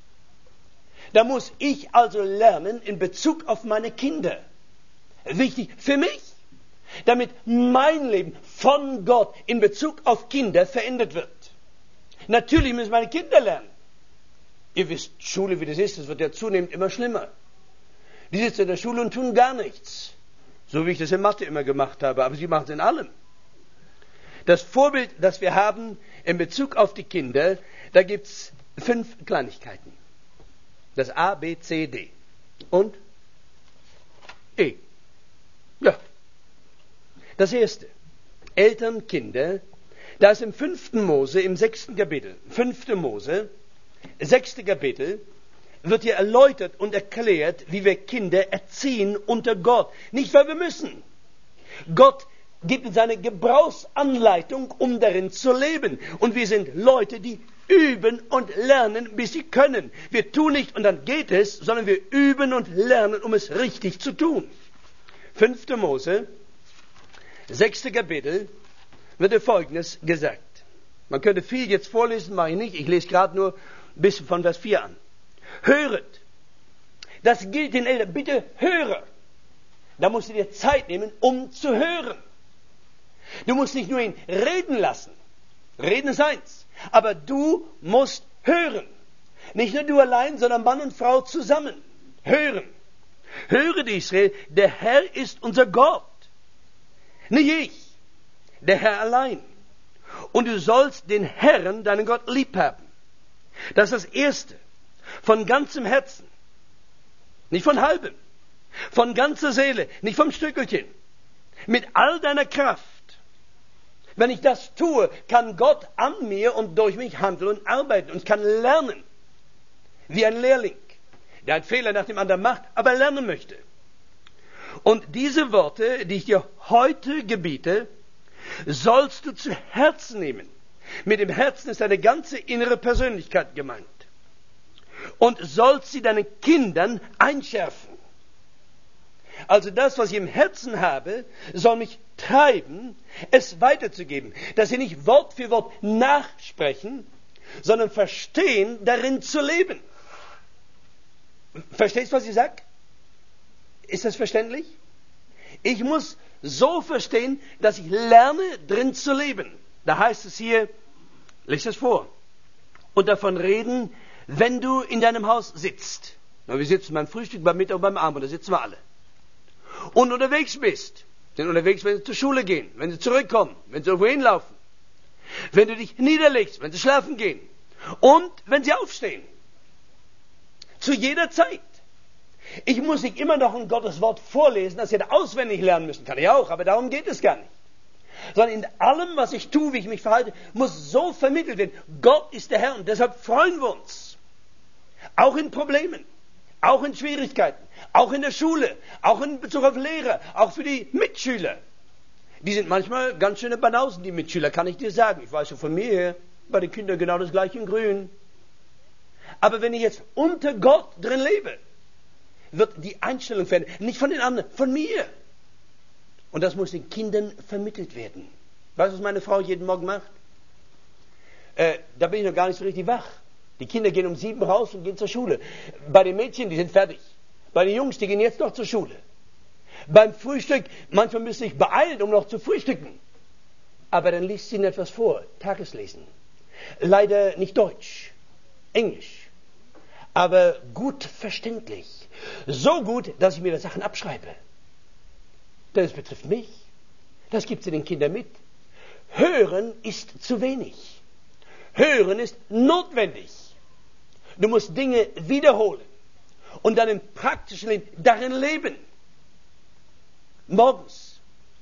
Da muss ich also lernen in Bezug auf meine Kinder. Wichtig für mich, damit mein Leben von Gott in Bezug auf Kinder verändert wird. Natürlich müssen meine Kinder lernen. Ihr wisst, Schule, wie das ist, das wird ja zunehmend immer schlimmer. Die sitzen in der Schule und tun gar nichts. So wie ich das in Mathe immer gemacht habe, aber sie machen es in allem. Das Vorbild, das wir haben in Bezug auf die Kinder, da gibt es 5 Kleinigkeiten. Das A, B, C, D und E. Ja. Das erste, Eltern, Kinder, da ist im 5. Mose, im 6. Kapitel, 5. Mose, 6. Kapitel, wird hier erläutert und erklärt, wie wir Kinder erziehen unter Gott. Nicht, weil wir müssen. Gott gibt uns eine Gebrauchsanleitung, um darin zu leben. Und wir sind Leute, die üben und lernen, bis sie können. Wir tun nicht und dann geht es, sondern wir üben und lernen, um es richtig zu tun. 5. Mose, 6. Kapitel, wird dir Folgendes gesagt. Man könnte viel jetzt vorlesen, mache ich nicht. Ich lese gerade nur ein bisschen von Vers 4 an. Höret. Das gilt den Eltern. Bitte höre. Da musst du dir Zeit nehmen, um zu hören. Du musst nicht nur ihn reden lassen. Reden ist eins. Aber du musst hören. Nicht nur du allein, sondern Mann und Frau zusammen. Hören. Höret Israel, der Herr ist unser Gott. Nicht ich. Der Herr allein. Und du sollst den Herrn, deinen Gott, lieb haben. Das ist das Erste. Von ganzem Herzen. Nicht von halbem. Von ganzer Seele. Nicht vom Stückelchen. Mit all deiner Kraft. Wenn ich das tue, kann Gott an mir und durch mich handeln und arbeiten und kann lernen. Wie ein Lehrling, der einen Fehler nach dem anderen macht, aber lernen möchte. Und diese Worte, die ich dir heute gebiete, sollst du zu Herzen nehmen. Mit dem Herzen ist deine ganze innere Persönlichkeit gemeint. Und sollst sie deinen Kindern einschärfen. Also das, was ich im Herzen habe, soll mich treiben, es weiterzugeben. Dass sie nicht Wort für Wort nachsprechen, sondern verstehen, darin zu leben. Verstehst du, was ich sage? Ist das verständlich? Ich muss so verstehen, dass ich lerne, drin zu leben. Da heißt es hier, lies es vor, und davon reden, wenn du in deinem Haus sitzt. Na, wir sitzen beim Frühstück, beim Mittag und beim Abend, da sitzen wir alle. Und unterwegs bist. Sind unterwegs, wenn sie zur Schule gehen, wenn sie zurückkommen, wenn sie irgendwo hinlaufen. Wenn du dich niederlegst, wenn sie schlafen gehen. Und wenn sie aufstehen. Zu jeder Zeit. Ich muss nicht immer noch ein Gottes Wort vorlesen, das ihr auswendig lernen müssen. Kann ich auch, aber darum geht es gar nicht. Sondern in allem, was ich tue, wie ich mich verhalte, muss so vermittelt werden. Gott ist der Herr und deshalb freuen wir uns. Auch in Problemen, auch in Schwierigkeiten, auch in der Schule, auch in Bezug auf Lehrer, auch für die Mitschüler. Die sind manchmal ganz schöne Banausen, die Mitschüler, kann ich dir sagen. Ich weiß schon von mir her, bei den Kindern genau das gleiche in Grün. Aber wenn ich jetzt unter Gott drin lebe, wird die Einstellung verändert. Nicht von den anderen, von mir. Und das muss den Kindern vermittelt werden. Weißt du, was meine Frau jeden Morgen macht? Da bin ich noch gar nicht so richtig wach. Die Kinder gehen um 7 raus und gehen zur Schule. Bei den Mädchen, die sind fertig. Bei den Jungs, die gehen jetzt noch zur Schule. Beim Frühstück, manchmal müssen sie sich beeilen, um noch zu frühstücken. Aber dann liest sie ihnen etwas vor, Tageslesen. Leider nicht Deutsch, Englisch. Aber gut verständlich. So gut, dass ich mir das Sachen abschreibe. Das betrifft mich. Das gibt sie den Kindern mit. Hören ist zu wenig. Hören ist notwendig. Du musst Dinge wiederholen und dann im praktischen Leben darin leben. Morgens,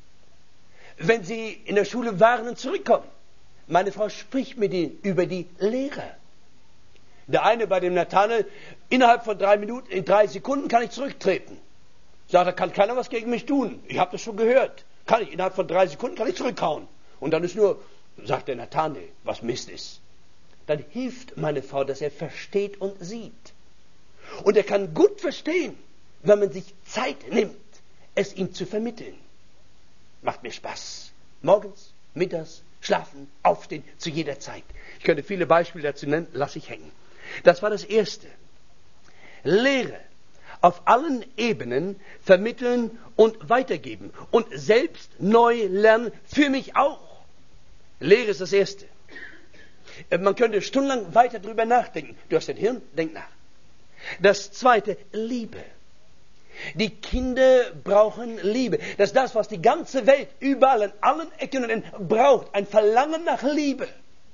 wenn sie in der Schule waren und zurückkommen, meine Frau spricht mit ihnen über die Lehrer. Der eine bei dem Nathanael, innerhalb von 3 Minuten, in 3 Sekunden kann ich zurücktreten. Sagt, da kann keiner was gegen mich tun. Ich habe das schon gehört. Innerhalb von 3 Sekunden kann ich zurückhauen. Und dann ist nur, sagt der Nathanael, was Mist ist. Dann hilft meine Frau, dass er versteht und sieht. Und er kann gut verstehen, wenn man sich Zeit nimmt, es ihm zu vermitteln. Macht mir Spaß. Morgens, mittags, schlafen, aufstehen, zu jeder Zeit. Ich könnte viele Beispiele dazu nennen, lasse ich hängen. Das war das Erste. Lehre auf allen Ebenen vermitteln und weitergeben. Und selbst neu lernen, für mich auch. Lehre ist das Erste. Man könnte stundenlang weiter drüber nachdenken. Du hast ein Hirn, denk nach. Das Zweite, Liebe. Die Kinder brauchen Liebe. Das ist das, was die ganze Welt überall an allen Ecken und Enden braucht. Ein Verlangen nach Liebe.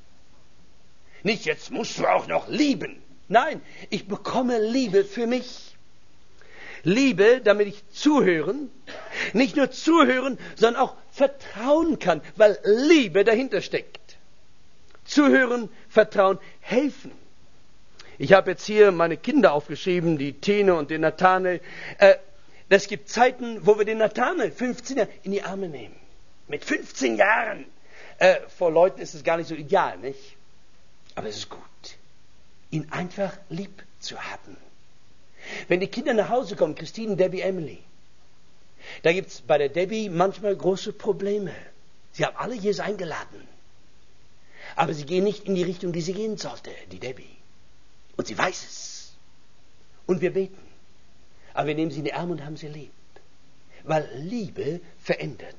Nicht, jetzt musst du auch noch lieben. Nein, ich bekomme Liebe für mich. Liebe, damit ich zuhören, nicht nur zuhören, sondern auch vertrauen kann, weil Liebe dahinter steckt. Zuhören, vertrauen, helfen. Ich habe jetzt hier meine Kinder aufgeschrieben, die Tine und den Nathanael. Es gibt Zeiten, wo wir den Nathanael, 15 Jahre, in die Arme nehmen. Mit 15 Jahren. Vor Leuten ist es gar nicht so ideal, nicht? Aber es ist gut, ihn einfach lieb zu haben. Wenn die Kinder nach Hause kommen, Christine, Debbie, Emily, da gibt es bei der Debbie manchmal große Probleme. Sie haben alle Jesus eingeladen. Aber sie gehen nicht in die Richtung, die sie gehen sollte, die Debbie. Und sie weiß es. Und wir beten. Aber wir nehmen sie in die Arme und haben sie lieb. Weil Liebe verändert.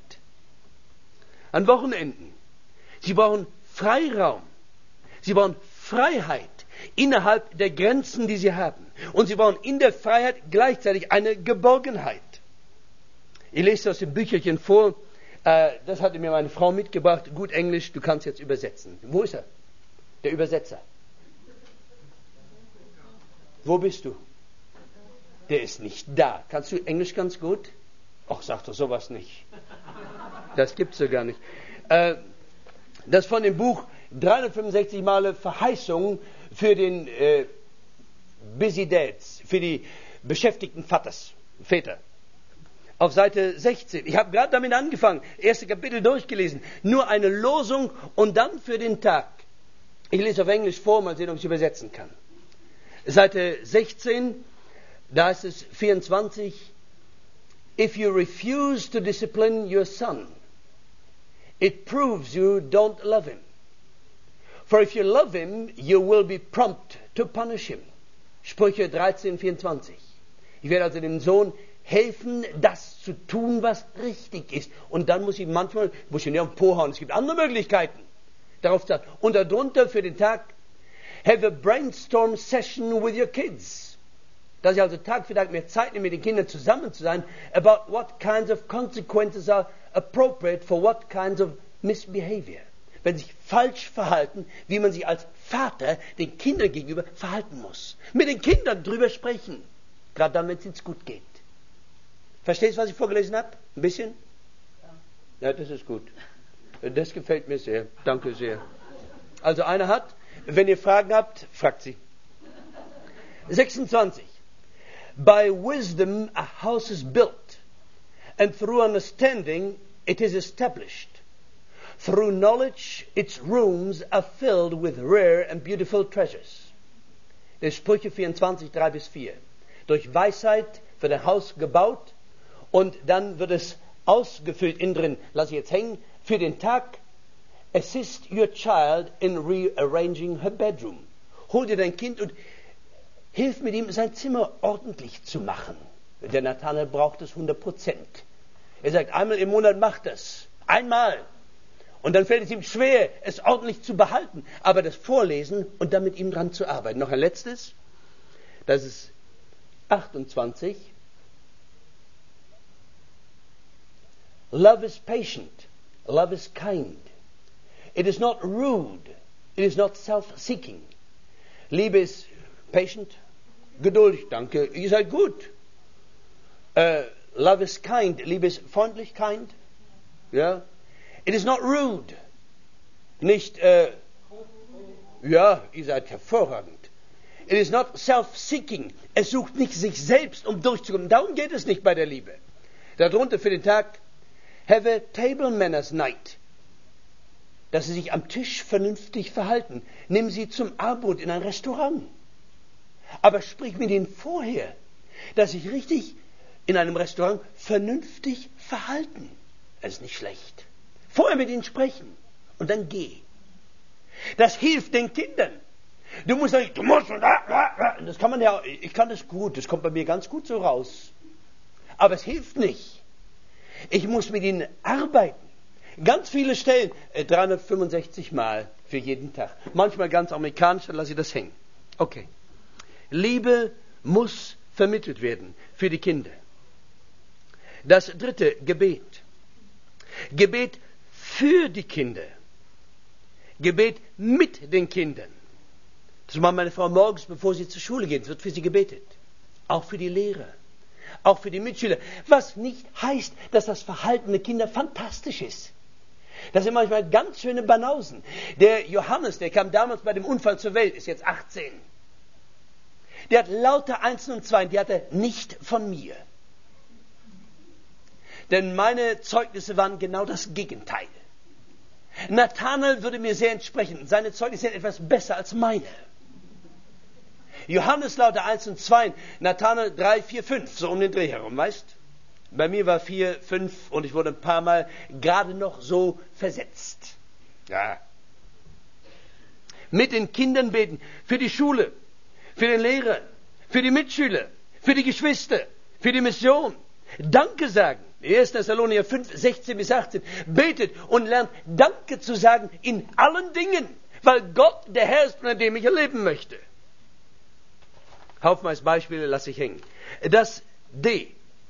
An Wochenenden. Sie brauchen Freiraum. Sie brauchen Freiheit innerhalb der Grenzen, die sie haben. Und sie brauchen in der Freiheit gleichzeitig eine Geborgenheit. Ich lese aus dem Bücherchen vor. Das hatte mir meine Frau mitgebracht. Gut Englisch, du kannst jetzt übersetzen. Wo ist er? Der Übersetzer. Wo bist du? Der ist nicht da. Kannst du Englisch ganz gut? Ach, sag doch sowas nicht. Das gibt's ja gar nicht. Das von dem Buch 365 Male Verheißungen für den Busy Dads, für die beschäftigten Väter. Auf Seite 16. Ich habe gerade damit angefangen, erste Kapitel durchgelesen. Nur eine Losung und dann für den Tag. Ich lese auf Englisch vor, mal sehen, ob ich übersetzen kann. Seite 16, da ist es 24. If you refuse to discipline your son, it proves you don't love him. For if you love him, you will be prompt to punish him. Sprüche 13, 24. Ich werde also dem Sohn helfen, das zu tun, was richtig ist. Und dann muss ich manchmal, muss ich nicht auf den Po hauen. Es gibt andere Möglichkeiten. Darauf zu sagen. Und darunter für den Tag, have a brainstorm session with your kids. Dass ich also Tag für Tag mehr Zeit nehme, mit den Kindern zusammen zu sein, about what kinds of consequences are appropriate for what kinds of misbehavior. Wenn sie sich falsch verhalten, wie man sich als Vater den Kindern gegenüber verhalten muss. Mit den Kindern drüber sprechen. Gerade dann, wenn es ihnen gut geht. Verstehst du, was ich vorgelesen habe? Ein bisschen? Ja, das ist gut. Das gefällt mir sehr. Danke sehr. Also einer hat, wenn ihr Fragen habt, fragt sie. 26. By wisdom a house is built, and through understanding it is established. Through knowledge its rooms are filled with rare and beautiful treasures. Das Sprüche 24, 3-4. Durch Weisheit wird ein Haus gebaut und dann wird es ausgefüllt innen drin. Lass ich jetzt hängen. Für den Tag, assist your child in rearranging her bedroom. Hol dir dein Kind und hilf mit ihm, sein Zimmer ordentlich zu machen. Der Nathanael braucht es 100%. Er sagt, einmal im Monat macht das. Einmal. Und dann fällt es ihm schwer, es ordentlich zu behalten. Aber das Vorlesen und dann mit ihm dran zu arbeiten. Noch ein letztes. Das ist 28. Love is patient. Love is kind. It is not rude. It is not self-seeking. Liebe ist patient, geduldig, danke, ihr seid gut. Love is kind. Liebe ist freundlich, kind. Ja. It is not rude. Nicht, ja, ihr seid hervorragend. It is not self-seeking. Es sucht nicht sich selbst, um durchzukommen. Darum geht es nicht bei der Liebe. Darunter für den Tag, have a table manners night. Dass sie sich am Tisch vernünftig verhalten. Nimm sie zum Abendbrot in ein Restaurant. Aber sprich mit ihnen vorher, dass sich richtig in einem Restaurant vernünftig verhalten. Das ist nicht schlecht. Vorher mit ihnen sprechen und dann geh. Das hilft den Kindern. Du musst nicht, du musst und das kann man ja, ich kann das gut, das kommt bei mir ganz gut so raus. Aber es hilft nicht. Ich muss mit ihnen arbeiten. Ganz viele Stellen, 365 Mal für jeden Tag. Manchmal ganz amerikanisch, dann lasse ich das hängen. Okay. Liebe muss vermittelt werden für die Kinder. Das dritte, Gebet. Gebet für die Kinder. Gebet mit den Kindern. Das macht meine Frau morgens, bevor sie zur Schule geht. Es wird für sie gebetet. Auch für die Lehrer. Auch für die Mitschüler. Was nicht heißt, dass das Verhalten der Kinder fantastisch ist. Das sind manchmal ganz schöne Banausen. Der Johannes, der kam damals bei dem Unfall zur Welt, ist jetzt 18. Der hat lauter Einsen und Zweien, die hat er nicht von mir. Denn meine Zeugnisse waren genau das Gegenteil. Nathanael würde mir sehr entsprechen. Seine Zeugnisse sind etwas besser als meine. Johannes lauter 1 und 2, Nathanael 3, 4, 5, so um den Dreh herum, weißt? Bei mir war 4, 5 und ich wurde ein paar Mal gerade noch so versetzt. Ja. Mit den Kindern beten, für die Schule, für den Lehrer, für die Mitschüler, für die Geschwister, für die Mission. Danke sagen. 1. Thessalonicher 5, 16-18. Betet und lernt Danke zu sagen in allen Dingen, weil Gott der Herr ist, an dem ich erleben möchte. Haufenweise Beispiele lasse ich hängen. Das D.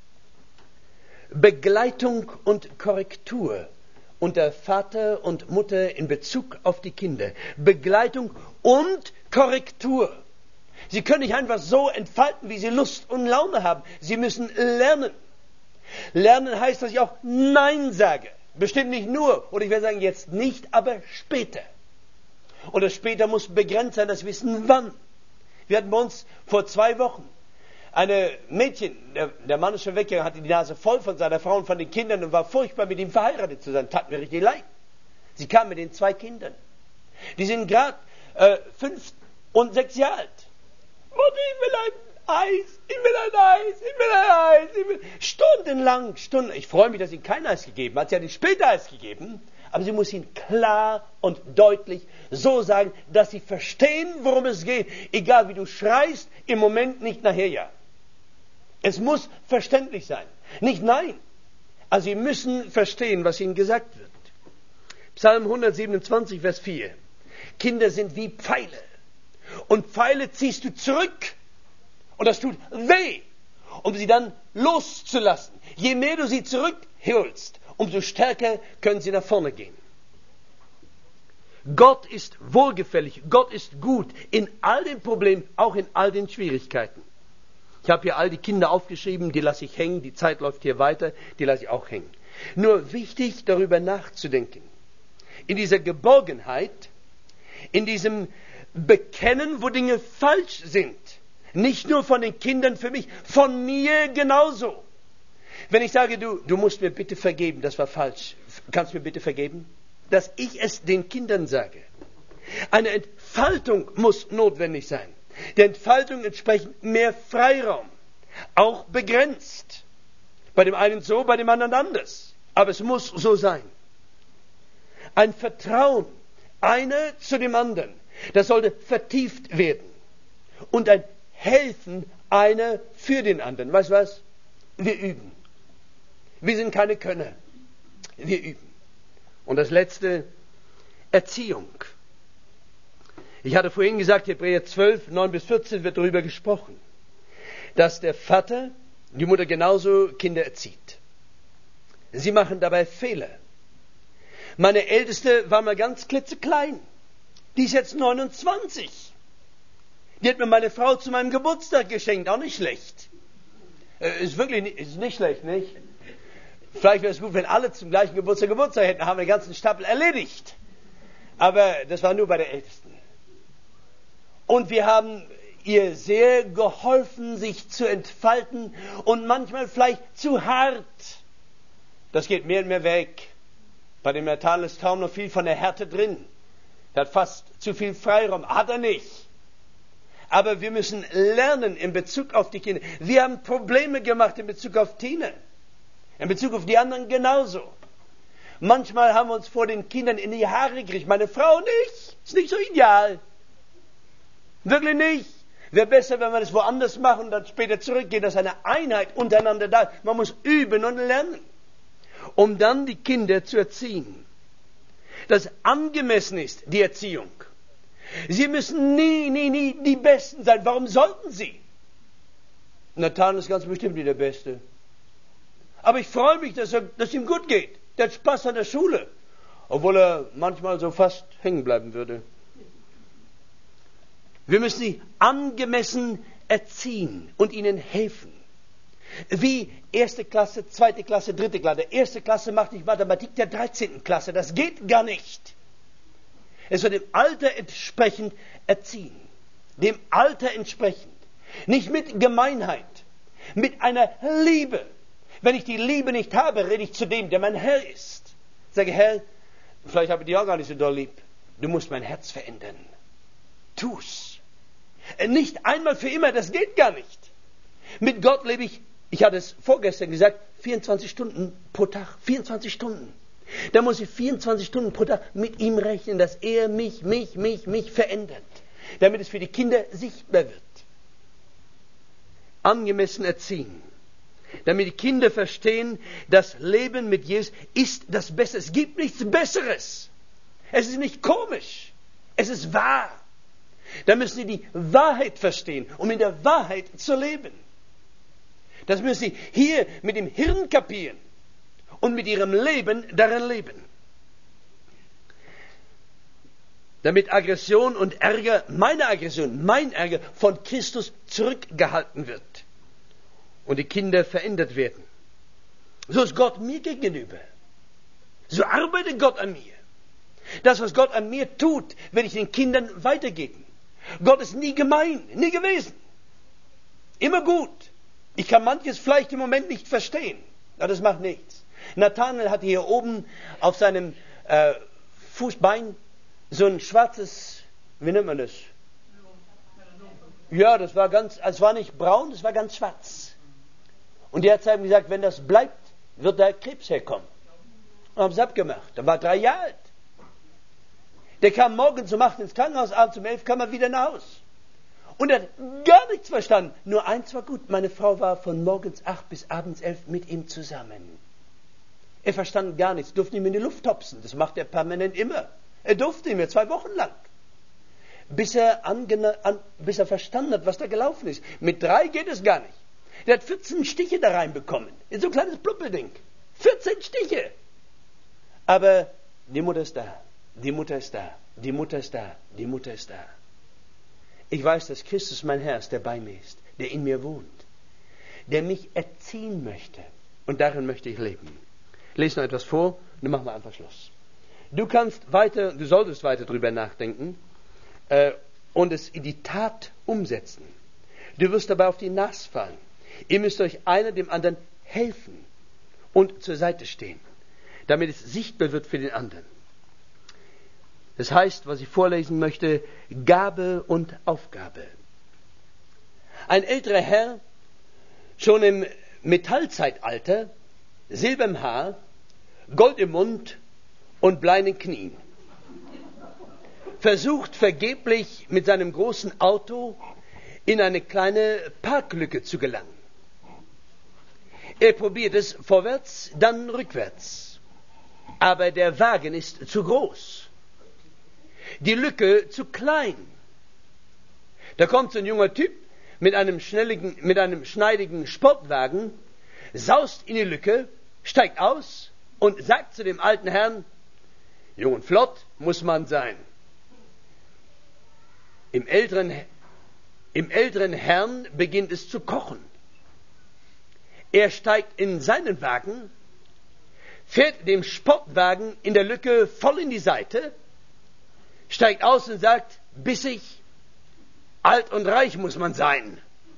Begleitung und Korrektur unter Vater und Mutter in Bezug auf die Kinder. Begleitung und Korrektur. Sie können nicht einfach so entfalten, wie sie Lust und Laune haben. Sie müssen lernen. Lernen heißt, dass ich auch Nein sage. Bestimmt nicht nur, oder ich werde sagen, jetzt nicht, aber später. Und das später muss begrenzt sein, dass wir wissen, wann. Wir hatten bei uns vor 2 Wochen eine Mädchen, der Mann ist schon weggegangen, hatte die Nase voll von seiner Frau und von den Kindern und war furchtbar, mit ihm verheiratet zu sein. Tat mir richtig leid. Sie kam mit den 2 Kindern. Die sind gerade 5 und 6 Jahre alt. Mutter, ich will ein Eis, ich will ein Eis, ich will ein Eis. Ich will... Stundenlang. Ich freue mich, dass sie kein Eis gegeben hat. Sie hat ihnen später Eis gegeben. Aber sie muss ihnen klar und deutlich so sagen, dass sie verstehen, worum es geht. Egal wie du schreist, im Moment nicht, nachher ja. Es muss verständlich sein. Nicht nein. Also sie müssen verstehen, was ihnen gesagt wird. Psalm 127, Vers 4. Kinder sind wie Pfeile. Und Pfeile ziehst du zurück. Und das tut weh, um sie dann loszulassen. Je mehr du sie zurückholst, umso stärker können sie nach vorne gehen. Gott ist wohlgefällig, Gott ist gut in all den Problemen, auch in all den Schwierigkeiten. Ich habe hier all die Kinder aufgeschrieben, die lasse ich hängen, die Zeit läuft hier weiter, die lasse ich auch hängen. Nur wichtig, darüber nachzudenken. In dieser Geborgenheit, in diesem Bekennen, wo Dinge falsch sind. Nicht nur von den Kindern für mich, von mir genauso. Wenn ich sage, du musst mir bitte vergeben, das war falsch. Kannst du mir bitte vergeben? Dass ich es den Kindern sage. Eine Entfaltung muss notwendig sein. Der Entfaltung entsprechend mehr Freiraum. Auch begrenzt. Bei dem einen so, bei dem anderen anders. Aber es muss so sein. Ein Vertrauen, einer zu dem anderen, das sollte vertieft werden. Und ein Helfen, einer für den anderen. Weißt du was? Wir üben. Wir sind keine Könner. Wir üben. Und das letzte, Erziehung. Ich hatte vorhin gesagt, Hebräer 12, 9 bis 14 wird darüber gesprochen, dass der Vater, die Mutter genauso Kinder erzieht. Sie machen dabei Fehler. Meine Älteste war mal ganz klitzeklein. Die ist jetzt 29. Die hat mir meine Frau zu meinem Geburtstag geschenkt. Auch nicht schlecht. Ist nicht schlecht, nicht? Vielleicht wäre es gut, wenn alle zum gleichen Geburtstag hätten. Haben wir den ganzen Stapel erledigt. Aber das war nur bei der Ältesten. Und wir haben ihr sehr geholfen, sich zu entfalten. Und manchmal vielleicht zu hart. Das geht mehr und mehr weg. Bei dem Nathan ist kaum noch viel von der Härte drin. Er hat fast zu viel Freiraum. Hat er nicht. Aber wir müssen lernen in Bezug auf die Kinder. Wir haben Probleme gemacht in Bezug auf Tina. In Bezug auf die anderen genauso. Manchmal haben wir uns vor den Kindern in die Haare gekriegt. Meine Frau nicht. Ist nicht so ideal. Wirklich nicht. Wäre besser, wenn wir das woanders machen und dann später zurückgehen, dass eine Einheit untereinander da ist. Man muss üben und lernen, um dann die Kinder zu erziehen. Das angemessen ist, die Erziehung. Sie müssen nie die Besten sein. Warum sollten sie? Nathan ist ganz bestimmt nicht der Beste. Aber ich freue mich, dass ihm gut geht. Der hat Spaß an der Schule. Obwohl er manchmal so fast hängen bleiben würde. Wir müssen sie angemessen erziehen und ihnen helfen. Wie 1. Klasse, 2. Klasse, 3. Klasse. 1. Klasse macht nicht Mathematik der 13. Klasse. Das geht gar nicht. Es wird dem Alter entsprechend erziehen. Dem Alter entsprechend. Nicht mit Gemeinheit. Mit einer Liebe. Wenn ich die Liebe nicht habe, rede ich zu dem, der mein Herr ist. Sage, Herr, vielleicht habe ich dich auch gar nicht so doll lieb. Du musst mein Herz verändern. Tu's. Nicht einmal für immer, das geht gar nicht. Mit Gott lebe ich hatte es vorgestern gesagt, 24 Stunden pro Tag. 24 Stunden. Da muss ich 24 Stunden pro Tag mit ihm rechnen, dass er mich verändert. Damit es für die Kinder sichtbar wird. Angemessen erziehen. Damit die Kinder verstehen, das Leben mit Jesus ist das Beste. Es gibt nichts Besseres. Es ist nicht komisch. Es ist wahr. Da müssen sie die Wahrheit verstehen, um in der Wahrheit zu leben. Das müssen sie hier mit dem Hirn kapieren und mit ihrem Leben darin leben. damit Aggression und Ärger, meine Aggression, mein Ärger von Christus zurückgehalten wird und die Kinder verändert werden. So ist Gott mir gegenüber. So arbeitet Gott an mir. Das, was Gott an mir tut, werde ich den Kindern weitergeben. Gott ist nie gemein, nie gewesen. Immer gut. Ich kann manches vielleicht im Moment nicht verstehen, aber das macht nichts. Nathanael hatte hier oben auf seinem Fußbein so ein schwarzes, wie nennt man das? Ja, das war es war nicht braun, es war ganz schwarz. Und die hat zu ihm gesagt, wenn das bleibt, wird da Krebs herkommen. Und haben es abgemacht. Er war 3 Jahre alt. Der kam morgens um 8 ins Krankenhaus, abends um 11 kam er wieder nach Haus. Und er hat gar nichts verstanden. Nur eins war gut, meine Frau war von morgens 8 bis abends 11 mit ihm zusammen. Er verstand gar nichts, durfte ihm in die Luft hopsen. Das macht er permanent immer. Er durfte nicht mehr, 2 Wochen lang. Bis er verstanden hat, was da gelaufen ist. Mit 3 geht es gar nicht. Der hat 14 Stiche da reinbekommen. In so ein kleines Pluppelding. 14 Stiche. Aber die Mutter ist da. Die Mutter ist da. Die Mutter ist da. Die Mutter ist da. Ich weiß, dass Christus mein Herr ist, der bei mir ist, der in mir wohnt, der mich erziehen möchte. Und darin möchte ich leben. Ich lese noch etwas vor, dann machen wir einfach Schluss. Du solltest weiter drüber nachdenken und es in die Tat umsetzen. Du wirst dabei auf die Nase fallen. Ihr müsst euch einer dem anderen helfen und zur Seite stehen, damit es sichtbar wird für den anderen. Das heißt, was ich vorlesen möchte, Gabe und Aufgabe. Ein älterer Herr, schon im Metallzeitalter, Silber im Haar, Gold im Mund und Blei in den Knien, versucht vergeblich mit seinem großen Auto in eine kleine Parklücke zu gelangen. Er probiert es vorwärts, dann rückwärts. Aber der Wagen ist zu groß. Die Lücke zu klein. Da kommt so ein junger Typ mit einem schneidigen Sportwagen, saust in die Lücke, steigt aus und sagt zu dem alten Herrn, jung und flott muss man sein. Im älteren Herrn beginnt es zu kochen. Er steigt in seinen Wagen, fährt dem Sportwagen in der Lücke voll in die Seite, steigt aus und sagt, bissig, alt und reich muss man sein.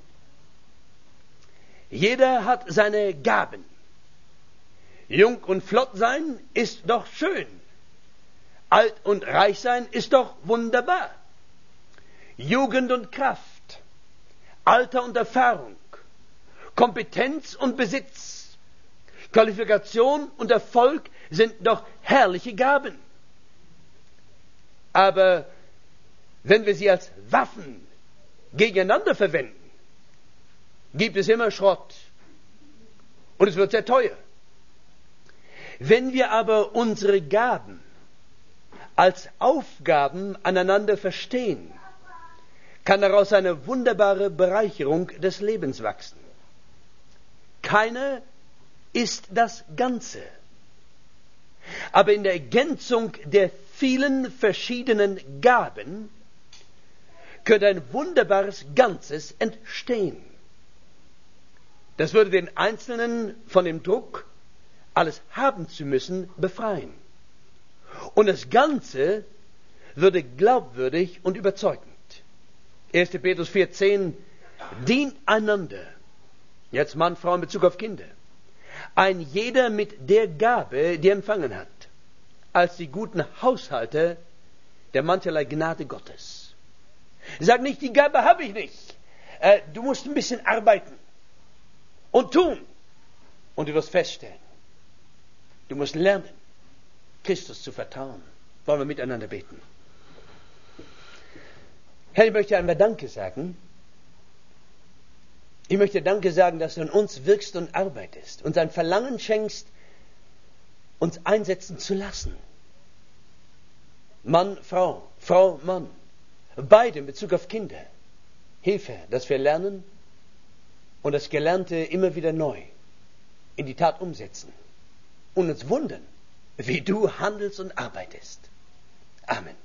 Jeder hat seine Gaben. Jung und flott sein ist doch schön. Alt und reich sein ist doch wunderbar. Jugend und Kraft, Alter und Erfahrung, Kompetenz und Besitz, Qualifikation und Erfolg sind doch herrliche Gaben. Aber wenn wir sie als Waffen gegeneinander verwenden, gibt es immer Schrott. Und es wird sehr teuer. Wenn wir aber unsere Gaben als Aufgaben aneinander verstehen, kann daraus eine wunderbare Bereicherung des Lebens wachsen. Keiner ist das Ganze. Aber in der Ergänzung der vielen verschiedenen Gaben könnte ein wunderbares Ganzes entstehen. Das würde den Einzelnen von dem Druck, alles haben zu müssen, befreien. Und das Ganze würde glaubwürdig und überzeugend. 1. Petrus 4,10 dient einander. Jetzt Mann, Frau in Bezug auf Kinder. Ein jeder mit der Gabe, die er empfangen hat, als die guten Haushalter der mancherlei Gnade Gottes. Sag nicht, die Gabe habe ich nicht. Du musst ein bisschen arbeiten und tun. Und du wirst feststellen, du musst lernen, Christus zu vertrauen. Wollen wir miteinander beten? Herr, ich möchte einmal Danke sagen. Ich möchte Danke sagen, dass du an uns wirkst und arbeitest, uns ein Verlangen schenkst, uns einsetzen zu lassen. Mann, Frau, Frau, Mann. Beide in Bezug auf Kinder. Hilfe, dass wir lernen und das Gelernte immer wieder neu in die Tat umsetzen und uns wundern, wie du handelst und arbeitest. Amen.